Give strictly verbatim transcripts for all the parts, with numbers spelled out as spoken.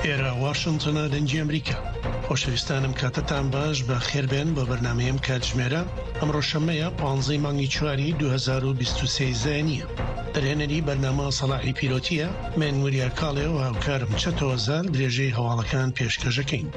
ئێرە واشنتنە دەنگی ئەمریکا. خۆشەویستانم کاتتان باش بە خێربێن بۆ بەرنامەیەم کاتژمێرە ئەمڕۆ شەمەیە پانزەی مانگی چواری دوو هەزار و بیست و سێ زاینیە. دەرهێنەری بەرنامە سەلاحی پیرۆتیە، من وریار کاڵێ و هاوکارم چەتەوە زال درێژەی هەواڵەکان پێشکەشەکەین.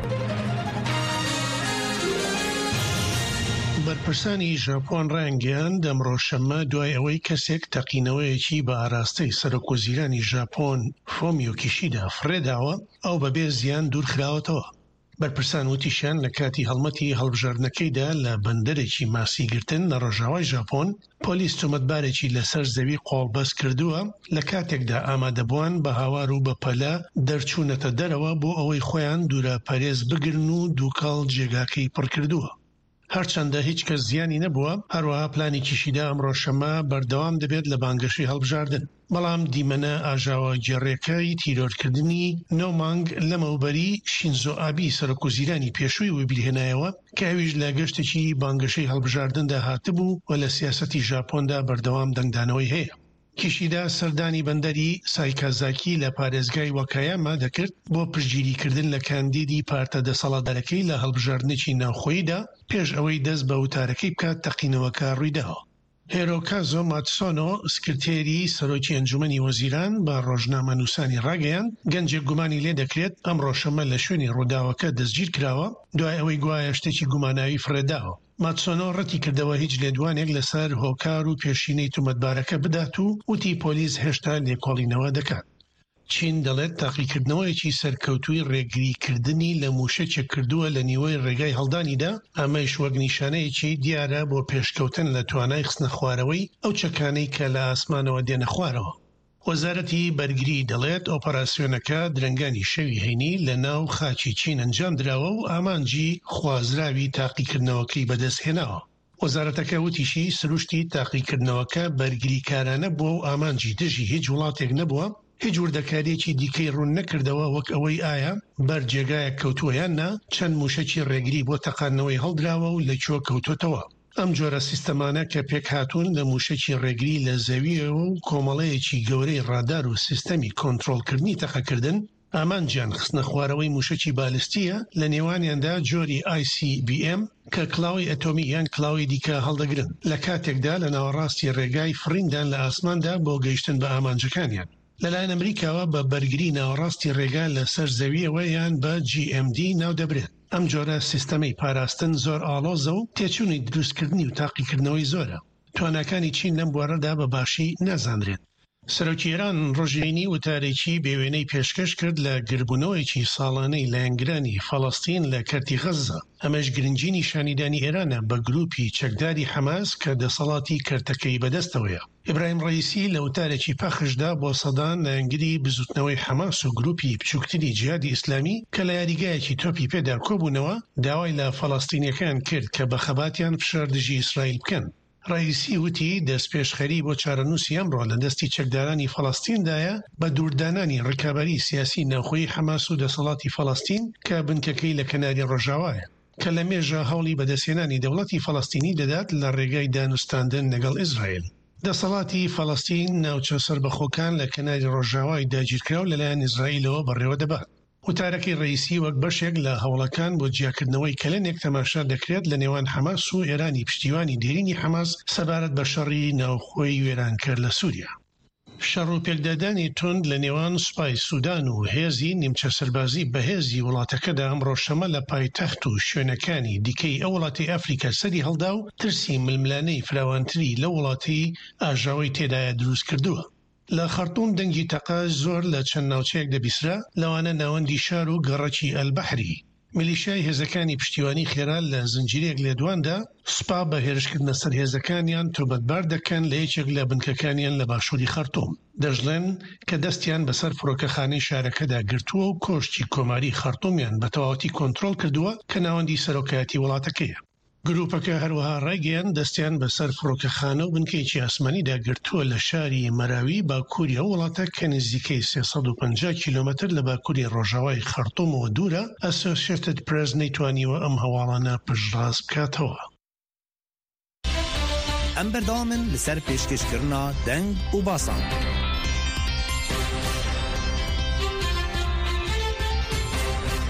بەرپرسانی ژاپۆن ڕایانگەیاند دەمڕۆ شەمە دوای ئەوەی کەسێک تەقینەوەیەکی بە ئاراستەی سەرۆکوەزیرانی ژاپۆن فۆمیۆ کیشیدا فڕێداوە ئەو بەبێ زیان دوورخراوەتەوە. بەرپرسان وتیشیان لە کاتی هەڵمەتی هەڵبژاردنەکەیدا لە بەندەرێکی ماسیگرتن لە ڕۆژاوای ژاپۆن پۆلیس تۆمەتبارێکی لەسەر زەوی قۆڵبەست کردووە لە کاتێکدا ئامادەبووان بە هاوار و بە پەلە دەرچوونەتە دەرەوە بۆ ئەوەی خۆیان دوورە پەرێز بگرن و دووکاڵ جێگاکەی پڕ کردووە. هەرچەندە هیچ کەس زیانی نەبووە، هەروەها پلانی کیشیدا ئەمڕۆ شەمە بەردەوام دەبێت لە بانگەشەی هەڵبژاردن. بەڵام دیمەنە ئاژاوە گێڕێکەی تیرۆرکردنی نۆ مانگ لەمەوبەری شینزۆ ئابی سەرۆکوەزیرانی پێشووی وبیرهێنایەوە کە ئەویش لە گەشتێکی بانگەشەی هەڵبژاردندا هاتبوو و لە سیاسەتی ژاپۆندا بەردەوام دەنگدانەوەی هەیە. کیشیدا سەردانی بەندەری سایکازاکی لە پارێزگای وەکایاما دەکرد بۆ پشتگیریکردن لە کاندیدی پارتە دەسەڵاتدارەکەی لە هەڵبژاردنێکی ناوخۆییدا پێش ئەوەی دەست بە وتارەکەی بکات تەقینەوەکە ڕوویداوە. هێرۆکازۆ ماتسۆنۆ سکرتێری سەرۆکی ئەنجومەنی وەزیران بە ڕۆژنامە نووسانی ڕاگەیان گەنجێک گومانی لێ دەکرێت ئەمڕۆ شەمە لە شوێنی ڕووداوەکە دەستگیر کراوە دوای ئەوەی گوایە شتێکی گوماناوی فڕێداوە. ماتسۆنۆ ڕەتی کردەوە هیچ لێدوانێک لەسەر هۆکار و پێشینەی تومەتبارەکە بدات و وتی پۆلیس هێشتا لێکۆڵینەوە دەکات. چین دەڵێت تاقیکردنەوەیەکی سەرکەوتووی ڕێگریکردنی لە موشەچێک کردووە لە نیوەی ڕێگای هەڵدانیدا، ئەمەش وەک نیشانەیەکی دیارە بۆ پێشکەوتن لە توانای خستنە خوارەوەی ئەو چەکانەی کە لە ئاسمانەوە دێنە خوارەوە. وەزارەتی بەرگری دەڵێت ئۆپەراسیۆنەکە درەنگانی شەوی هەینی لە ناو خاچی چین ئەنجام درراوە و ئامانجی خوازراوی تاقیکردنەوەکەی بەدەستهێناوە. وەزارەتەکە وتیشی سروشتی تاقیکردنەوەکە بەرگریکارانە بووە و ئامانجی دژی هیچ وڵاتێک نەبووە، هیچ وردەکاریەکی دیکەی ڕوون نەکردەوە وەک ئەوەی ئایا بەر جێگایە کەوتووە یان نا چەند موشەکی ڕێگری بۆ تەقانەوەی هەڵدراوە و لەکوێ کەوتوتەوە. ئەم جۆرە سیستەمانە کە پێک هاتوون لە موشەکی ڕێگری لە زەویەوە و کۆمەڵەیەکی گەورەی ڕادار و سیستەمی کۆنتڕۆڵکردنی تەقەکردن ئامانجیان خستنە خوارەوەی موشەکی بالستیە، لە نێوانیاندا جۆری آی سی بی ئێم کە کلااوی ئەتۆمی یان کلااوی دیکە هەڵدەگرن لە کاتێکدا لە ناوەڕاستی ڕێگای فڕیندان لە ئاسماندا بۆ گەیشتن بە ئامانجەکانیان. لەلایەن ئەمریکاوە بە بەرگری ناوەڕاستی ڕێگا لە سەر زەویەوە یان بە جی ئێم دی ناو دەبرێت. ئەم جۆرە سیستەمەی پاراستن زۆر ئاڵۆزە و تێچوونی دروستکردنی و تاقیکردنەوەی زۆرە. تواناکانی چین لەم بوارەدا بە باشی نازانرێت. سەرۆکی ئێران ڕۆژینی وتارێکی بێوێنەی پێشکەش کرد لە گربوونەوەیکی ساڵانەی لایەنگرانی فەڵەستین لە کەرتی غەزە. ئەمەش گرنگی نیشانیدانی ئێرانە بە گروپی چەکداری حەماس کە دەسەڵاتی کەرتەکەی بەدەستەوەیە. ئیبراهیم ڕەئیسی لە وتارێکی پەخشدا بۆ سەدان لایەنگری بزوتنەوەی حەماس و گروپی بچووکتری جیهادی ئیسلامی کە لە یاریگایەکی تۆپی پێدا کۆبوونەوە داوای لە فەڵەستینیەکان کرد کە بە خەباتیان فشار دژی ئیسرائیل بکەن. ڕئیسی وتی دەستپێشخەری بۆ چارەنووسی ئەمڕۆ لە دەستی چەکدارانی فەڵەستیندایە بە دووردانانی ڕکابەری سیاسی ناوخۆیی حەماس و دەسەڵاتی فەڵەستین کە بنکەکەی لە کەناری ڕۆژاوایە کە لە مێژە هەوڵی بەدەستهێنانی دەوڵەتی فەڵەستینی دەدات لە ڕێگای دانوستاندن لەگەڵ ئیزرائیل. دەسەڵاتی فەڵەستین ناوچە سەربەخۆکان لە کەناری ڕۆژاوای داگیرکراو لەلایەن ئیزرائیلەوە بەڕێوە دەبات. وتارەکەی ڕئیسی وەک بەشێک لە هەوڵەکان بۆ جیاکردنەوەی کەلێنێک تەماشا دەکرێت لە نێوان حەماس و ئێرانی پشتیوانی دێرینی حەماس سەبارەت بە شەڕی ناوخۆی وێرانکەر لە سووریا. شەڕ و پێکدادانی تند لە نێوان سوپای سوودان و هێزی نیمچە سەربازی بەهێزی وڵاتەکەدا ئەمڕۆ شەمە لە پایتەخت و شوێنەکانی دیکەی ئەو وڵاتی ئەفریقا سەری هەڵدا و ترسی ململانەی فراوانتری لە وڵاتی ئاژاوی تێدایە دروست کردووە. لە خەرتوم دەنگی تەقاش زۆر لە چەند ناوچەیەک دەبیسرا، لەوانە ناوەندی شار و گەڕەکی ئەلبەحری. میلیشیای هێزەکانی پشتیوانی خێرا لە زنجیرێک لێدواندا سوپا بە هێرشکردنە سەر هێزەکانیان تۆبەتبار دەکەن لە یەکێک لە بنکەکانیان لە باشووری خەرتوم. دەژڵێن کە دەستیان بەسەر فڕۆکەخانەی شارەکەدا گرتووە و کۆشتی کۆماری خەرتومیان بە تەواوەتی کۆنتڕۆڵ کردووە کە ناوەندی سەرۆکایەتی وڵاتەکەیە. گروپەکە هەروەها ڕێگەیان دەستیان بەسەر فڕۆکەخانە و بنکەیەکی ئاسمانیدا گرتووە لە شاری مەراوی باکووری ئەو وڵاتە کە نزیکەی سێسەد و پەنجا کیلۆمەتر لە باکووری ڕۆژاوای خەرتومەوە دوورە. ئەسۆسیێتد پرێس نەیتوانیوە ئەم هەواڵانە پشتڕاست بکاتەوە. ئەم بەردەوامن لەسەر پێشکەشکردنا دەنگ و باسان.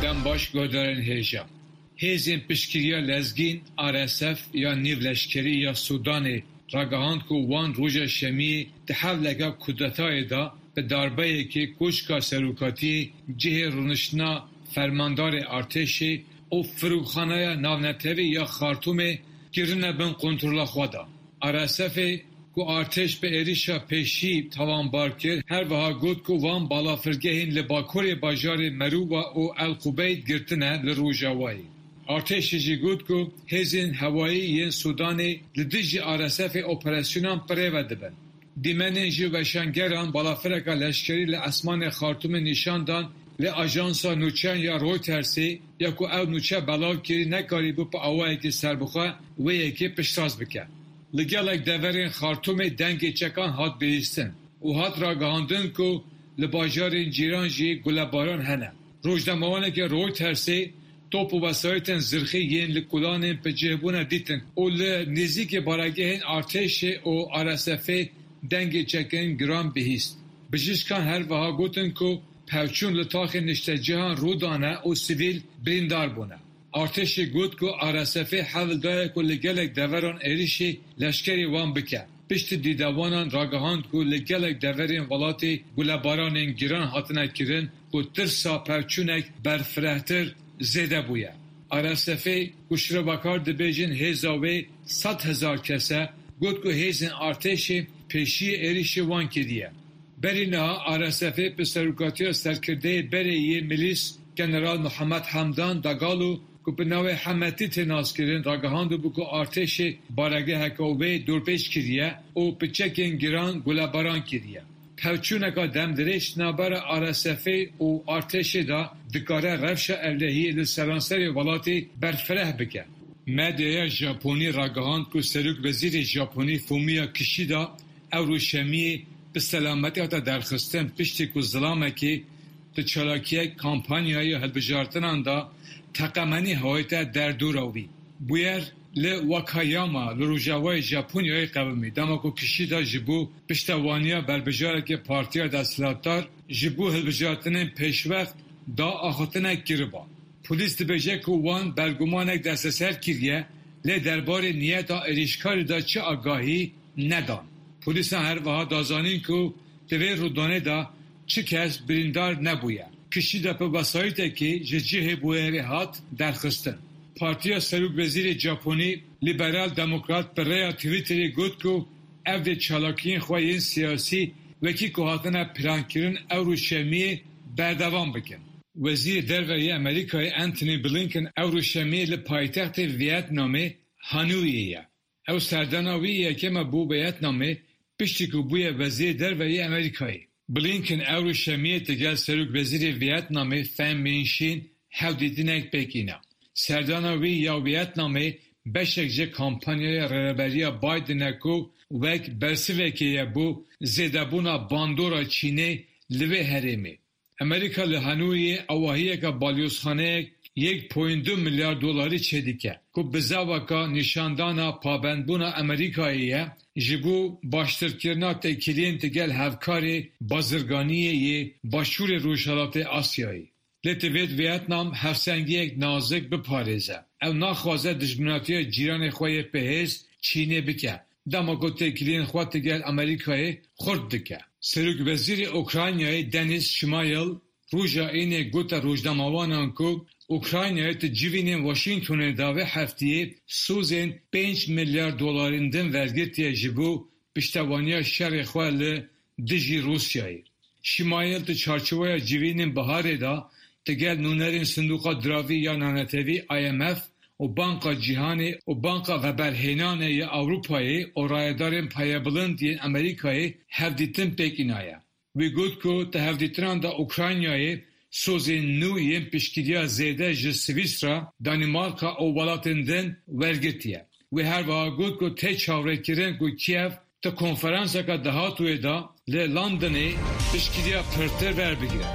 سلام باش گودارن هیجا هیزین پشکریا لزگین آر اس اف یا نیو لشکری یا سودان راگهاند که وان روژا شمی تحولگا کودتای دا به دربایی که کوشکا سروکاتی جه رونشنا فرماندار ارتشی او فروخانه ناونتوی یا خارتوم گرنه بین کنترل خوادا آر اس اف که ارتش به ایریشا پیشی توان بار کرد هر وها گود که وان بالافرگهین لباکور باجار مروبا او القبید گرتنه لروژاوایی ارتش جی گود که هزین هوایی ین سودانی لدیجی آر اس اف اپراسیونان پریو دبن دیمنین جی وشنگران بالافرگا لشکری لاسمان خارتوم نشاندان لی آژانسا نوچن یا رویترسی یا که او نوچه بلاو کری نکاری بو پا اوایی که سربخواه و یکی پشتاز بکن لگلک دورین خارتوم دنگ چکان هات بیستن و هات را گهاندن که لباجارین جیران جی گلباران هنه روجدموانه که رویترسی توپ و وسایتن زرخی ین لکولانین پا جهبونه دیتن و لنزیک بارگهین ارتش و آر اس اف دنگ چکن گرام بهیست بجشکان هر وها گوتن که پوچون لطاق نشته جهان رو دانه و سیویل بریندار بونه ارتش گوت که آر اس اف حول داره که لگلک دوران ایریشی لشکری وان بکه پشت دیدوانان راگهاند که لگلک دورین ولاتی گلبارانین گیران حتنه کرن که ترسا پوچونک برفرهتر زیده بویه آر اس اف کشره بکار دبیجن هزاوی ست هزار کسه گوت که هزین ارتش پیشی ایریشی وان کردیه بری نها آر اس اف به سروکاتی سرکرده بری یه ملیس جنرال محمد حمدان داگالو که به نوع حمتی تناس کردن راگهاندو بکو ارتش بارگه هکاوه دورپیش کردیه و پچکین گران گلباران کردیه پوچونکا دم درشت نابر آر اس اف و ارتش دا دکاره رفش اولهی لسرانسر ولاتی برفره بکن مدیا ژاپنی راگهاند که سروک وزیر ژاپنی فومیو کیشیدا اوروشمی به سلامتی حتی درخستن پشتی که ظلامه که تو چالاکیه کامپانیای هلبجارتنان دا تقمنی هایتا در دور آوی بویر لی واکایاما لروژاوای ژاپنیای قومی داما که کشیدا جبو پشتوانیا بربجاره که پارتیا دستلاتار جبو هلبجارتنین پیشوقت دا آخوتنه گربا پولیس دبیجه که وان برگمانک دست سر کریه لی دربار نیتا اریشکاری دا چه آگاهی ندان پولیس هر وها دازانین که دوی رودانه دا چه کس بریندار نبویه کشی دا پا وسایته که ججه بویره هات درخستن پارتیا سروک وزیر ژاپنی لیبرال دموکرات پر ریا تویتری گود که او ده چالاکین خواهین سیاسی وکی که هاتنه پلان کرن او رو شمیه بردوام بکن وزیر دربری امریکای انتونی بلینکن او رو شمیه لپایتخت ویتنامه هانویه او سرداناویه که ما بو ویتنامه پشتی که بوی وزیر دربری امریکایی بلینکن او رو شمیه تگل سروک وزیر ویتنامه فهم مینشین هاو دیدینک بکینه سرداناوی یا ویتنامه بشک جه کامپانیای رهبری بایدن کو وک برسوکیه بو زیدبونا باندورا چینه لوی هرمی امریکا لهانوی اواهیه که بالیوزخانه یک پوینت دو میلیارد دلاری چدیکه که بزاوکا نشاندانا پابندبونا امریکاییه جبو باشترکرنا تکیلین تگل هفکاری بازرگانیه باشور روشالات آسیایی لطویت ویتنام هفسنگی یک نازک بپارزه او ناخوازه دشمناتی جیران خواه پهیز چینه بکه دماغو تکیلین خواه تگل امریکای خورد دکه سروک وزیر اوکراینای دنیس شمایل روژا اینه گوتا روژداماوانان که اوکراینای تجیوینین واشنگتون داوه هفتیه سوزین پنج میلیارد دلاریندن ورگرتیه جبو پشتوانیا شر خواه لدجی روسیایی شمایل تو چارچوه جیوینین بهاره دا تگل نونرین صندوق دراوی یا نانتوی آی ام اف و بانکا جیهانی و بانکا و برهینانه یا اوروپایی و رایدارین پایبلند ین امریکایی هفدیتن پیکینایه وی گود که تا هفدیتران دا اوکراینایی سوزین نو ین پشکیدیا زیده جه سویسرا دانیمارکا و ولاتندن ورگتیه وی هر وها گود که تی چاوره کرن که کیف تا کنفرانسا که دهاتوی دا لی لندنی پشکیدیا پرتر ور بگیره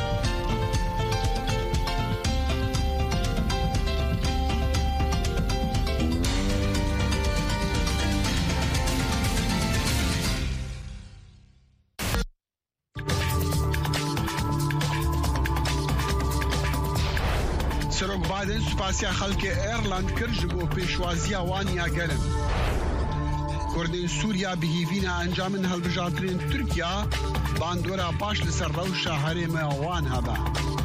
بايدن سوپاسیا خەڵکی ئێرلند کرد ji بۆ پێشوازیە وانیا گەرم. کردین سووریا بهیڤینە ئەنجامن هەڵبژاردنên تورکیا باندۆرا پاش لەسەر ڕەوشە هەرێمە وان هەبە.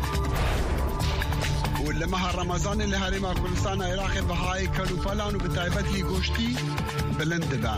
و لە مەها ڕەمەزانê لە هەرێما کوردستانە عێراقê بەهای کەلوپەلان و بەتایبەتی گۆشتی بلند دەبە.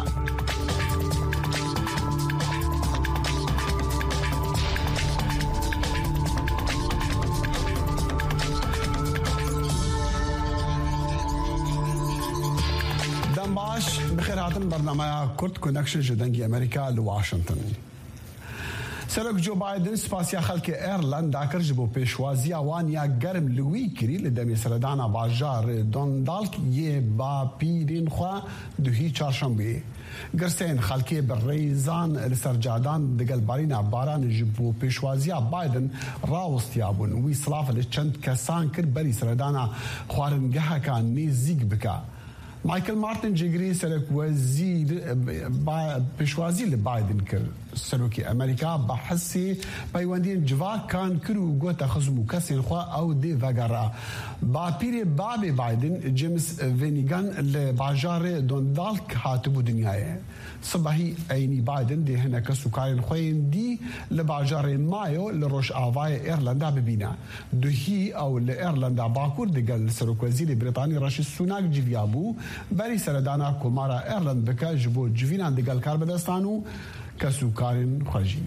بخیر هاتن برنامه کرد کنکشن جدنگی امریکا لواشنطن. سرک جو بایدن سپاسیا خلک ایرلند داکر جبو پیشوازی وانیا گرم لوی کری لدمی سردانا باجار دوندالک یه با پیرین خوا دوهی چارشنبه. گرسین خلکی بریزان لسرجادان دگل بارینا باران جبو پیشوازی بایدن راوستیابون وی صلاف لچند کسان کر بری سردانا خوارنگه کان نیزیگ بکا. مایکل مارتن جگری سرک وزیر پیشوازی لبایدن کرد سروکی امریکا بحثی پیوندین جواک کان کرو گوتا خزمو کسین خواه او دی وگرا با پیر باب بایدن جیمز وینیگان لباجار دوندالک هاتبو دنیای صبحی اینی بایدن دی هنه کسو کارین خوین دی لباجار مایو لروش آوای ایرلندا ببینا دوهی او لایرلندا باکور دیگل سروک وزیر بریطانی راشی سوناک جویابو بری سردانا کمارا ایرلند بکا جبو جوینان دیگل کار بدستانو کسو کارن خوشی.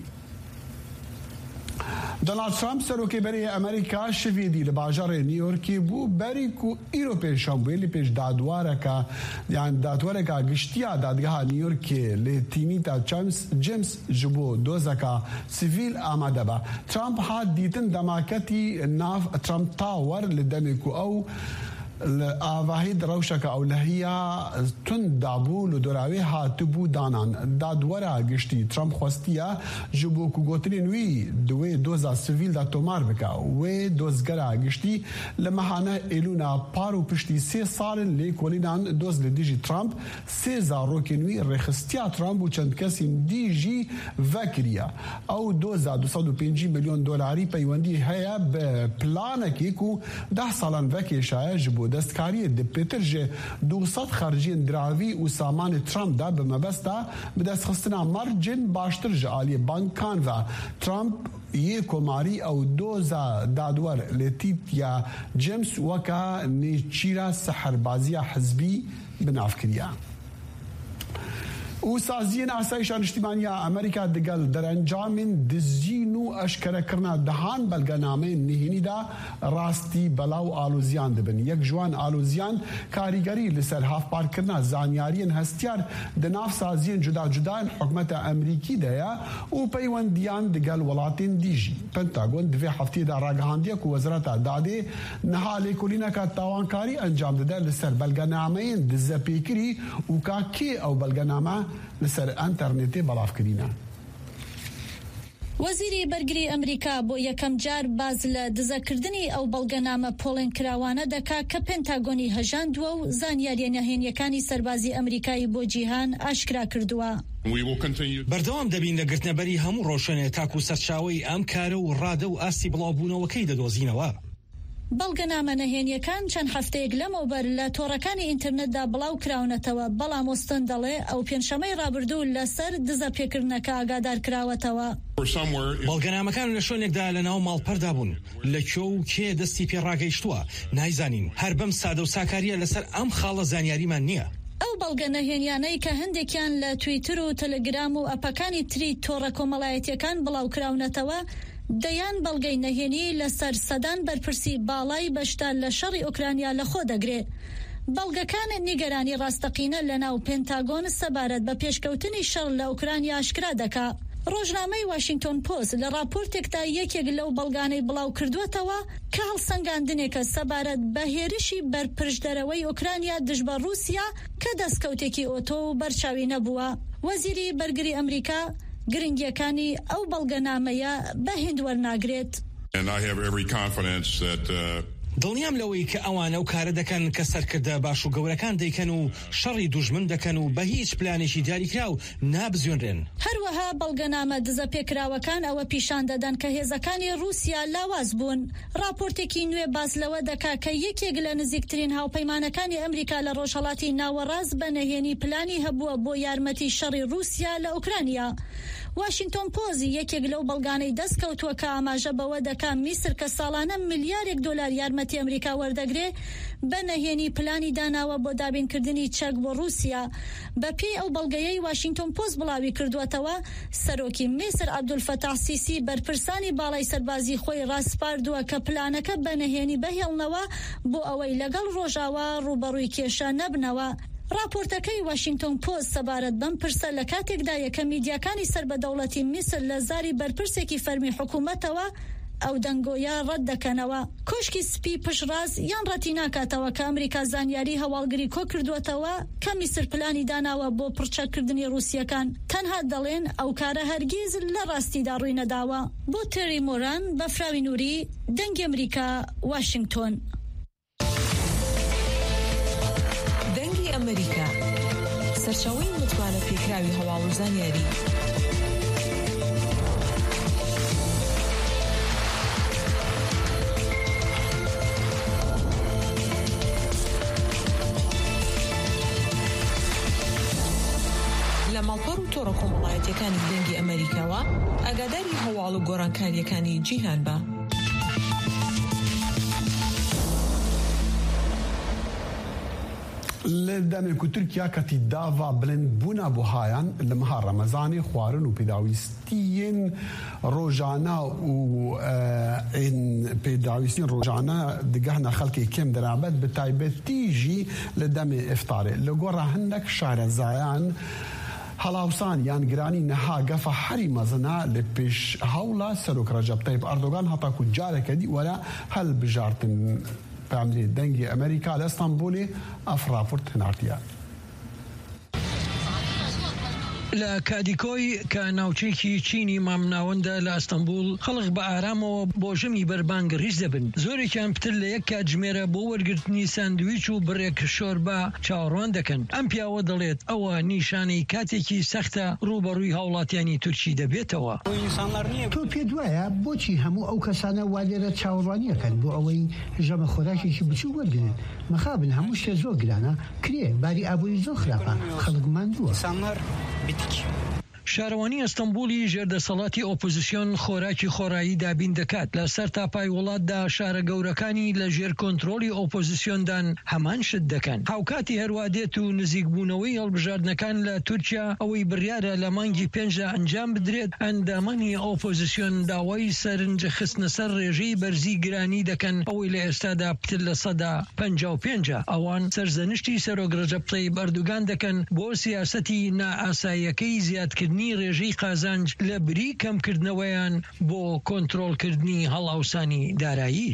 دونالد ترامپ سروکی بری امریکا شویدی لباجار نیویورکی بو بری کو ایرو پیشنبویلی پیش دادواره که یعنی دادواره که گشتیا دادگاه نیویورکی لیتینی تا جیمز جبو دوزه که سیویل آمده با ترامپ ها دیتن دماکتی ناف ترامپ تاور لدمیکو او آواهی دروشک اولهیا تند دابو لدراوی هاتبو دانان دادورا گشتی ترامپ خواستیا جبو کو گوترین وی دوی دوزا سیویل دا تومار بکا وی دوزگرا گشتی لمحانه ایلونا پارو پشتی سی سالن لی کولینان دوز لدیجی ترامپ سی زاروکین وی رخستیا ترامپ و چند کسی دیجی وکریا او دوزا دو سد و پنجی میلیون دلاری پیوندی هیا به پلانکی کو ده سالن وکی شایع جبو دستکاری د پیترژ دوصد خارجین دراوی و سامان ترامپ دا به مبستا به دست خستنا مرجن باشتر جالی بانکان و ترامپ یه کماری او دوزا دادور لتیت یا جیمز وکا نیچیرا سحربازی حزبی بناف کریا. و سازین آسایشان اجتماعی امریکا دگل در انجام دزین و اشکره کرنا دهان بلگنامه نهینی دا راستی بلاو آلوزیان دبن. یک جوان آلوزیان کاریگری لسر هاف پار کرنا زانیارین هستیار دناف سازین جدا جدا حکمت امریکی دیا و پیوندیان دگل ولاتین دیجی. پنتاگون دوی هفته دا راگهاندیا که وزارت داده نهالی کلینا که تاوانکاری انجام داده لسر بلگنامه دزپیکری و که کی او بلگنامه لسر انترنتی بلاف کرینا. وەزیری بەرگری ئەمریکا بۆ یەکەم جار باز لە دزەکردنی ئەو بەڵگەنامە پۆڵێن کراوانە دەکا کە پێنتاگۆنی هەژاندووە و زانیاریە نەهێنیەکانی سەربازی ئەمریکایی بۆ جیهان ئاشکرا کردووە. بەردەوام دەبین لە گرتنەبەری هەموو ڕۆژێنێ تاکو سەرچاوەی ئەم کارە و ڕادە و ئاستی بڵاوبوونەوەکەی دەدۆزینەوە. بەڵگەنامە نەهێنیەکان چەند هەفتەیەک لەمەوبەر لە تۆڕەکانی ئینترنێتدا بڵاو کراونەتەوە بەڵام وستن دەڵێ ئەو پێنجشەمەی ڕابردوو لەسەر دزە پێکردنەکە ئاگادار کراوەتەوە. بەڵگەنامەکان لە شوێنێکدا لە ناو ماڵپەردا بوون لەکوێ و کێ دەستی پێڕاگەیشتووە نایزانین هەر بەم سادە و ساکاریە لەسەر ئەم خاڵە زانیاریمان نییە. ئەو بەڵگە نەهێنیانەی کە هەندێکیان لە تویتر و تەلەگرام و ئەپەکانی تری تۆڕە کۆمەڵایەتیەکان بڵاو کراونەتەوە دەیان بەڵگەی نەهێنی لەسەر سەدان بەرپرسی باڵای بەشدار لە شەڕی ئوکرانیا لەخۆ دەگرێت. بەڵگەکان نیگەرانی ڕاستەقینە لە ناو پێنتاگۆن سەبارەت بە پێشکەوتنی شەڕ لە ئوکرانیا ئاشکرا دەکا. ڕۆژنامەی واشنگتن پۆست لە راپۆرتێکدا یەکێک لەو بەڵگانەی بڵاو کردووەتەوە کە هەڵسەنگاندنێکە سەبارەت بە هێرشی بەرپرسدەرەوەی ئوکرانیا دژبە رووسیا کە دەستکەوتێکی ئۆتۆ و بەرچاوی نەبووە. وەزیری بەرگری ئەمریکا گرنگیەکانی ئەو بەڵگەنامەیە بە هێند وەرناگرێت. دڵنیام لەوەی کە ئەوانە و کارە دەکەن کە سەرکردە باش و گەورەکان دەیکەن و شەڕی دوژمن دەکەن و بە هیچ پلانێکی دیاریکرا و نابزیۆنرێن. هەر هەروەها بەڵگەنامە دزە پێکراوەکان ئەوە پیشان دەدەن کە هێزەکانی رووسیا لاواز بوون. راپۆرتێکی نوێ باس لەوە دەکا کە یەکێک لە نزیکترین هاوپەیمانەکانی ئەمریکا لە ڕۆژهەڵاتی ناوەڕاست بە نەهێنی پلانی هەبووە بۆ یارمەتی شەڕی رووسیا لە ئوکرانیا. واشنگتن پۆزی یەکێک لەو بەڵگانەی دەستکەوتووە کە ئاماژە بەوە دەکا میسر کە ساڵانە ملیارێک دۆلار یارمەتی ئەمریکا وەردەگرێ بە نەهێنی پلانی داناوە بۆ دابینکردنی چەک بۆ رووسیا. بە پێی ئەو بەڵگەیەی واشنگتن پۆست بڵاوی کردووەتەوە، سەرۆکی میسر عەبدولفەتاح سیسی بەرپرسانی باڵای سەربازی خۆی ڕاستپاردووە کە پلانەکە بە نەهێنی بەهێڵنەوە بۆ ئەوەی لەگەڵ ڕۆژاوا ڕوبەڕووی کێشە نەبنەوە. راپۆرتەکەی واشنگتن پۆست سەبارەت بەم پرسە لە کاتێکدایە کە میدیاکانی سربەدەوڵەتی میسر لە زاری بەرپرسێکی فەرمی حکوومەتەوە ئەو دەنگۆیە ڕەت دەکەنەوە. کۆشکی سپی پشڕاز یان ڕەتی ناکاتەوە کە ئەمریکا زانیاری هەواڵگری کۆ کردووەتەوە کە میسر پلانی داناوە بۆ پڕچەکردنی رووسیەکان. تەنها دەڵێن ئەو کارە هەرگیز لە ڕاستیدا ڕووی نەداوە. بۆ تێری مۆران بە فراوی نووری، دەنگی ئەمریکا، واشنگتن. دەنگی ئەمریکا، سەرچاوەی متمانە پێکراوی هەواڵ و زانیاری. لە ماڵپەڕ و تۆڕە کۆمەڵایەتیەکانی دەنگی ئەمریکاوە ئاگاداری هەواڵ و گۆڕانکاریەکانی جیهان بە. لدەمێک و تورکیا کەتی داوا بلندبوونا بۆ هایان لە مەها ڕەمەزانی خواردن و پێداویستیین ڕۆژانە و پێداویستین ڕۆژانە دگەهنە خەڵکی کێم دەرابەت بە تایبەتیژی لە دەمێ ئیفتارێ لە گۆڕە هەندێک شارەزایان هەڵاوسان یان گرانی نەها گەفە هەری مەزنە لە پێش هەوڵە سەرۆک ڕەجەب تەیب ئەردۆغان هەتاکو جارێکە دی وەرە هەل بژارتن پاملی دەنگی ئەمریکا لە ئەستانبولی ئەف راپۆرت هەناردیە. لە کادیکۆی کە ناوچەیەکی چینی مامناوەندە لە ئەستەمبول خەڵک بە ئارامەوە بۆ ژەمی بەربانگ ڕیز دەبن. زۆرێکیان پتر لە یەک کاتژمێرە بۆ وەرگرتنی ساندویچ و بڕێک شۆربە چاوەڕوان دەکەن. ئەم پیاوە دەڵێت ئەوە نیشانەی کاتێکی سەختە ڕوبەڕووی هاوڵاتیانی تورکی دەبێتەوە. تۆ پێ دوایە بۆچی هەموو ئەو کەسانە وا لێرە چاوەڕوانیەکەن بۆ ئەوەی ژەمە خۆراکێکی بچوو وەرگرن؟ مەخابن هەموو شتێ زۆر گرانە، کرێ باری ئابووری زۆر خراپە، خەڵک ماندووە. شارەوانی ئەستەمبولی ژێردەسەڵاتی ئۆپۆزیسیۆن خۆراکی خۆرایی دابین دەکات. لە سەر تاپای وڵاتدا شارە گەورەکانی لە ژێر کۆنتڕۆلی ئۆپۆزیسیۆندان هەمان شت دەکەن. هاوکاتی هەروە دێت و نزیکبوونەوەی هەڵبژاردنەکان لە تورکیا ئەوەی بڕیارە لە مانگی پێنجدا ئەنجام بدرێت. ئەندامانی ئۆپۆزیسیۆن داوای سەرنج خستنە سەر ڕێژەی بەرزی گرانی دەکەن ئەوەی لە ئێستادا پتر لە سەدا پەنجا و پێنجە. ئەوان سەرزەنشتی سەرۆک ڕەجەب تەیب ئەردوغان دەکەن بۆ سیاسەتی نائاساییەکەی زیادکردنی ڕێژەی قازانج لە بری کەمکردنەوەیان بۆ کۆنتڕۆڵکردنی هەڵاوسانی دارایی.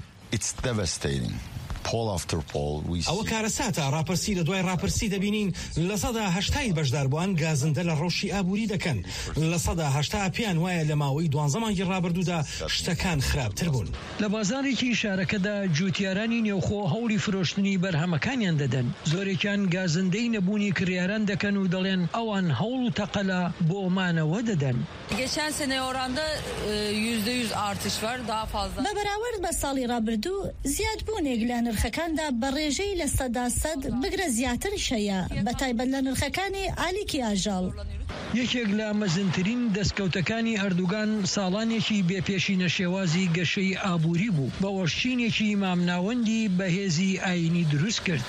ئەوە کارەساتە ڕاپرسی لە دوای ڕاپرسی دەبینین لە سەدا هەشتای بەشداربووان گازندە لە ڕۆژی ئابووری دەکەن. لە سەدا هەشتا پێیان وایە لە ماوەی دوانزە مانگی ڕابردوودا شتەکان خراپتر بوون. لە بازارێکی شارەکەدا جوتیارانی نێوخۆ هەوڵی فرۆشتنی بەرهەمەکانیان دەدەن. زۆرێکیان گازندەی نەبوونی کریاران دەکەن و دەڵێن ئەوان هەوڵ و تەقەلا بۆ مانەوە دەدەن. Geçen sene oranda yüzde yüz artış var, daha fazla. بە بەراورد بە ساڵی ڕابردوو زیادبوونێک لە نرخەکاندا بە ڕێژەی لە سەدا سەد بگرە زیاترش هەیە، بە تایبەت لە نرخەکانی ئالیکی ئاژەڵ. یەکێک لە مەزنترین دەستکەوتەکانی ئەردوغان ساڵانێکی بێپێشینە شێوازی گەشەی ئابووری بوو، بە وەرشینێکی مامناوەندی بەهێزی ئاینی دروست کرد.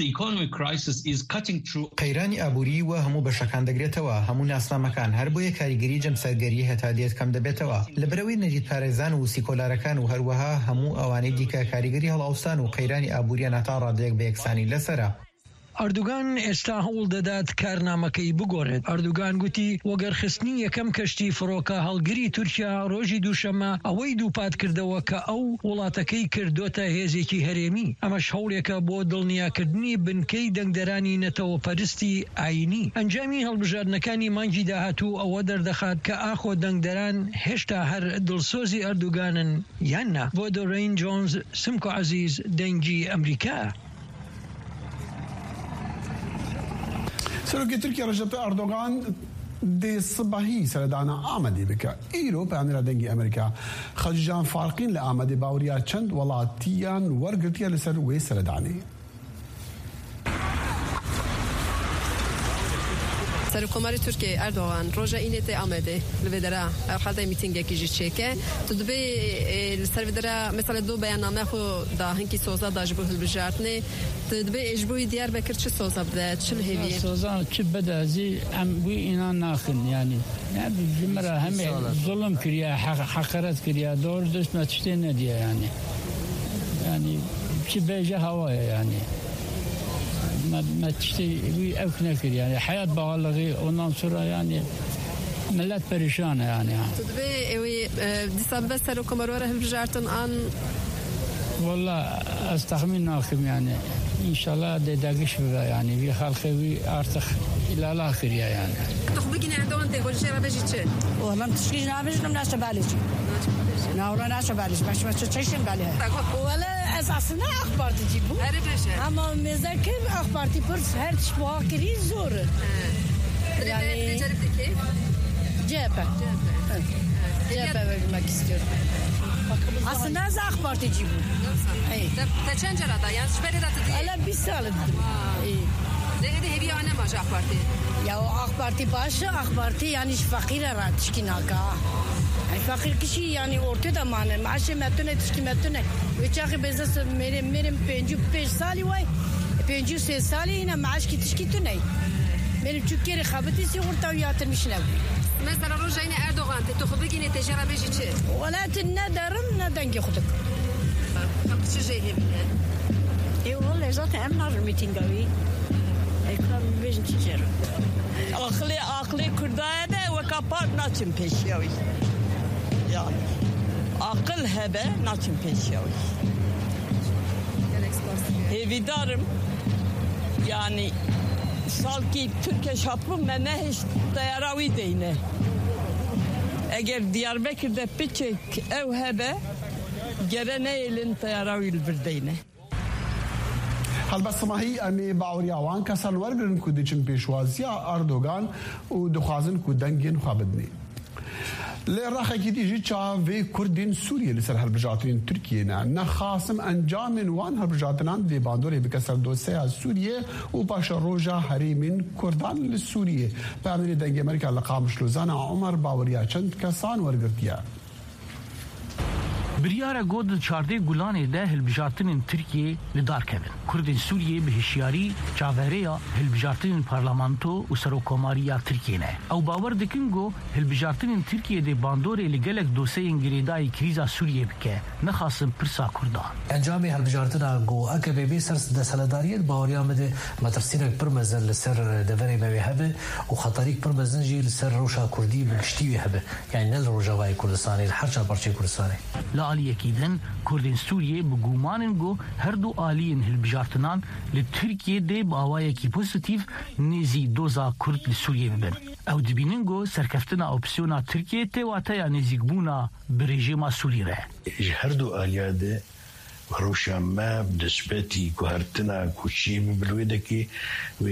قەیرانی ئابووری و هەموو بەشەکان دەگرێتەوە، هەموو ناسنامەکان هەر بۆیە کاریگەری جەمسەرگەری هەتا دێت کەم دەبێتەوە. لە بەرەوەی نەجید پارێزان و سیکۆلارەکان و هەروەها هەموو ئەوانەی دیکە کاریگەری هەڵاوسان و قەیرانی ئابووریان هەتا ڕادەیەک بە یەکسانی لەسەرە. ئەردوغان ئێستا هەوڵ دەدات کارنامەکەی بگۆڕێت. ئەردوغان گوتی وەگەرخستنی یەکەم کەشتی فڕۆکە هەڵگری تورکیا ڕۆژی دووشەمە ئەوەی دووپات کردەوە کە ئەو وڵاتەکەی کردوتە هێزێکی هەرێمی. ئەمەش هەوڵێکە بۆ دڵنیاکردنی بنکەی دەنگدەرانی نەتەوە پەرستی ئاینی. ئەنجامی هەڵبژاردنەکانی مانگی داهاتوو ئەوە دەردەخات کە ئاخۆ دەنگدەران هێشتا هەر دڵسۆزی ئەردوغانن یاننا. بۆ دۆڕین جۆنز، سمکۆ عەزیز، دەنگی ئەمریکا. سەرۆکی تورکیا ڕەجەب ئەردۆغان دي صباحي سردانا آمدي بك إيرو بأمير دنجي أمريكا خجان فارقين لآمدي باوريا چند ولاتيان ورقتيا لسر وي سرداني سرکوماری ترکیه اردوغان روزا اینته آمده لودرا خالد میتینگ کی جیچکه تو دبی سرودرا مثلا دو بیاننامه خو دا هنکی سوزا داج به البجارتنی تو دبی اجبوی دیار بکر چه سوزا بده چه هیوی سوزا چه بده زی ام بو اینا ناخن یعنی نه جمره همه ظلم کریه حقارت کریه دور دست نتشته ندیه یعنی یعنی چه بیجه هواه یعنی ما ما تشتي وي أكنا كذي يعني حياة بغالغي وننصر يعني ملات بريشانة يعني تدبي وي ديسمبر سنة كمرورة هالبجارتن آن والله أستخمن ناخم يعني إن شاء الله ده داقش بقى يعني في خالقي وي أرتخ إلى الآخر يعني تخبقني عندهم تقول شيء ما بيجي شيء والله متشكيش نعمش نم ناس باليش ناورا ناس باليش باش ما تشيشين بالها ولا أساسنا أخبار تجيبوا أما مذاكر أخبار تبرز هر شبه كري زور يعني جربت كيف جابة جابة ما كستير أصلا از أخبار تجيبوا أي تشان جردا يعني شبه ده تدي ألا بيسال إيه ده ده هبي أنا ما جا أخبارتي يا أخبارتي باش أخبارتي يعني فقيرة راتش كناكا يعني فقير كشي يعني أورتدا معنا معاش ماتنا تشكي ماتنا ويشاخي بزاس ميري ميري بينجو بيش سالي واي بينجو سي سالي هنا معاش كي تشكي تناي ميري تشكيري خابتي سي ورتا وياتر مشناوي مثلا رجعنا أردوغان تخبقيني تجربة بيجي شيء ولا تندرم ندنجي خدك خبت شو جاي منها إيه والله زات أمنا رميتينجاوي إكرام بيجي تجرب أخلي أخلي كردانة وكابار ناتشم بيشيوي يعني عقل هبة ناتشم بيشيوي هيفي دارم يعني سالكي تركيا شابو منهش طيراوي دينه اگر دياربكر ده بيتشك او هبه جرنه لين طيراوي البردينه هل بس ما هي امي باوريا وان كسر ورغن کو دچن پیشوازیا اردوغان او دخوازن کو دنگن خابدني لراخه كدي جي تشافي كردين سوريا لسر هالبجاتين تركيا نا خاصم انجام وان هالبجاتنان دي باندوري بكسر دوسيا سوريا وباشا روجا هريمين كردان للسوريا بعمل دنگ امريكا لقامش لوزانا عمر باوريا چند كسان ورغرتيا بریاره گود چارده گولانه ده هلبجارتن ترکیه لدار کبن. کردن سوریه به هشیاری چاوریا هلبجارتن پارلمانتو و سروکوماریا ترکیه نه. او باور دکنگو هلبجارتن ترکیه ده باندوره لگلک دوسه انگریدای کریزا سوریه بکه نخواستم پرسا کردان. انجامی هلبجارتن گو اگه بی سرس دسالداریت باوریا مده مترسینک پرمزن لسر دوری موی هبه و خطریک پرمزن جی لسر روشا کردی بگشتیوی هبه. یعنی نل روجاوای کردستانی الحرچا برچه کردستانی. آلیه کیدن کردن سوریه بگومانن گو هر دو آلیین هلبجارتنان لترکیه ده با آوائه کی پوزیتیف نزی دوزا کرد لسوریه ببن. او دبینن گو سرکفتنا اپسیونا ترکیه ته واتا یا نزیگبونا برژیما سوری ره. هر دو آلیه ده روشا ما بدسبتی کوهرتنا کوچی ببلویده کی و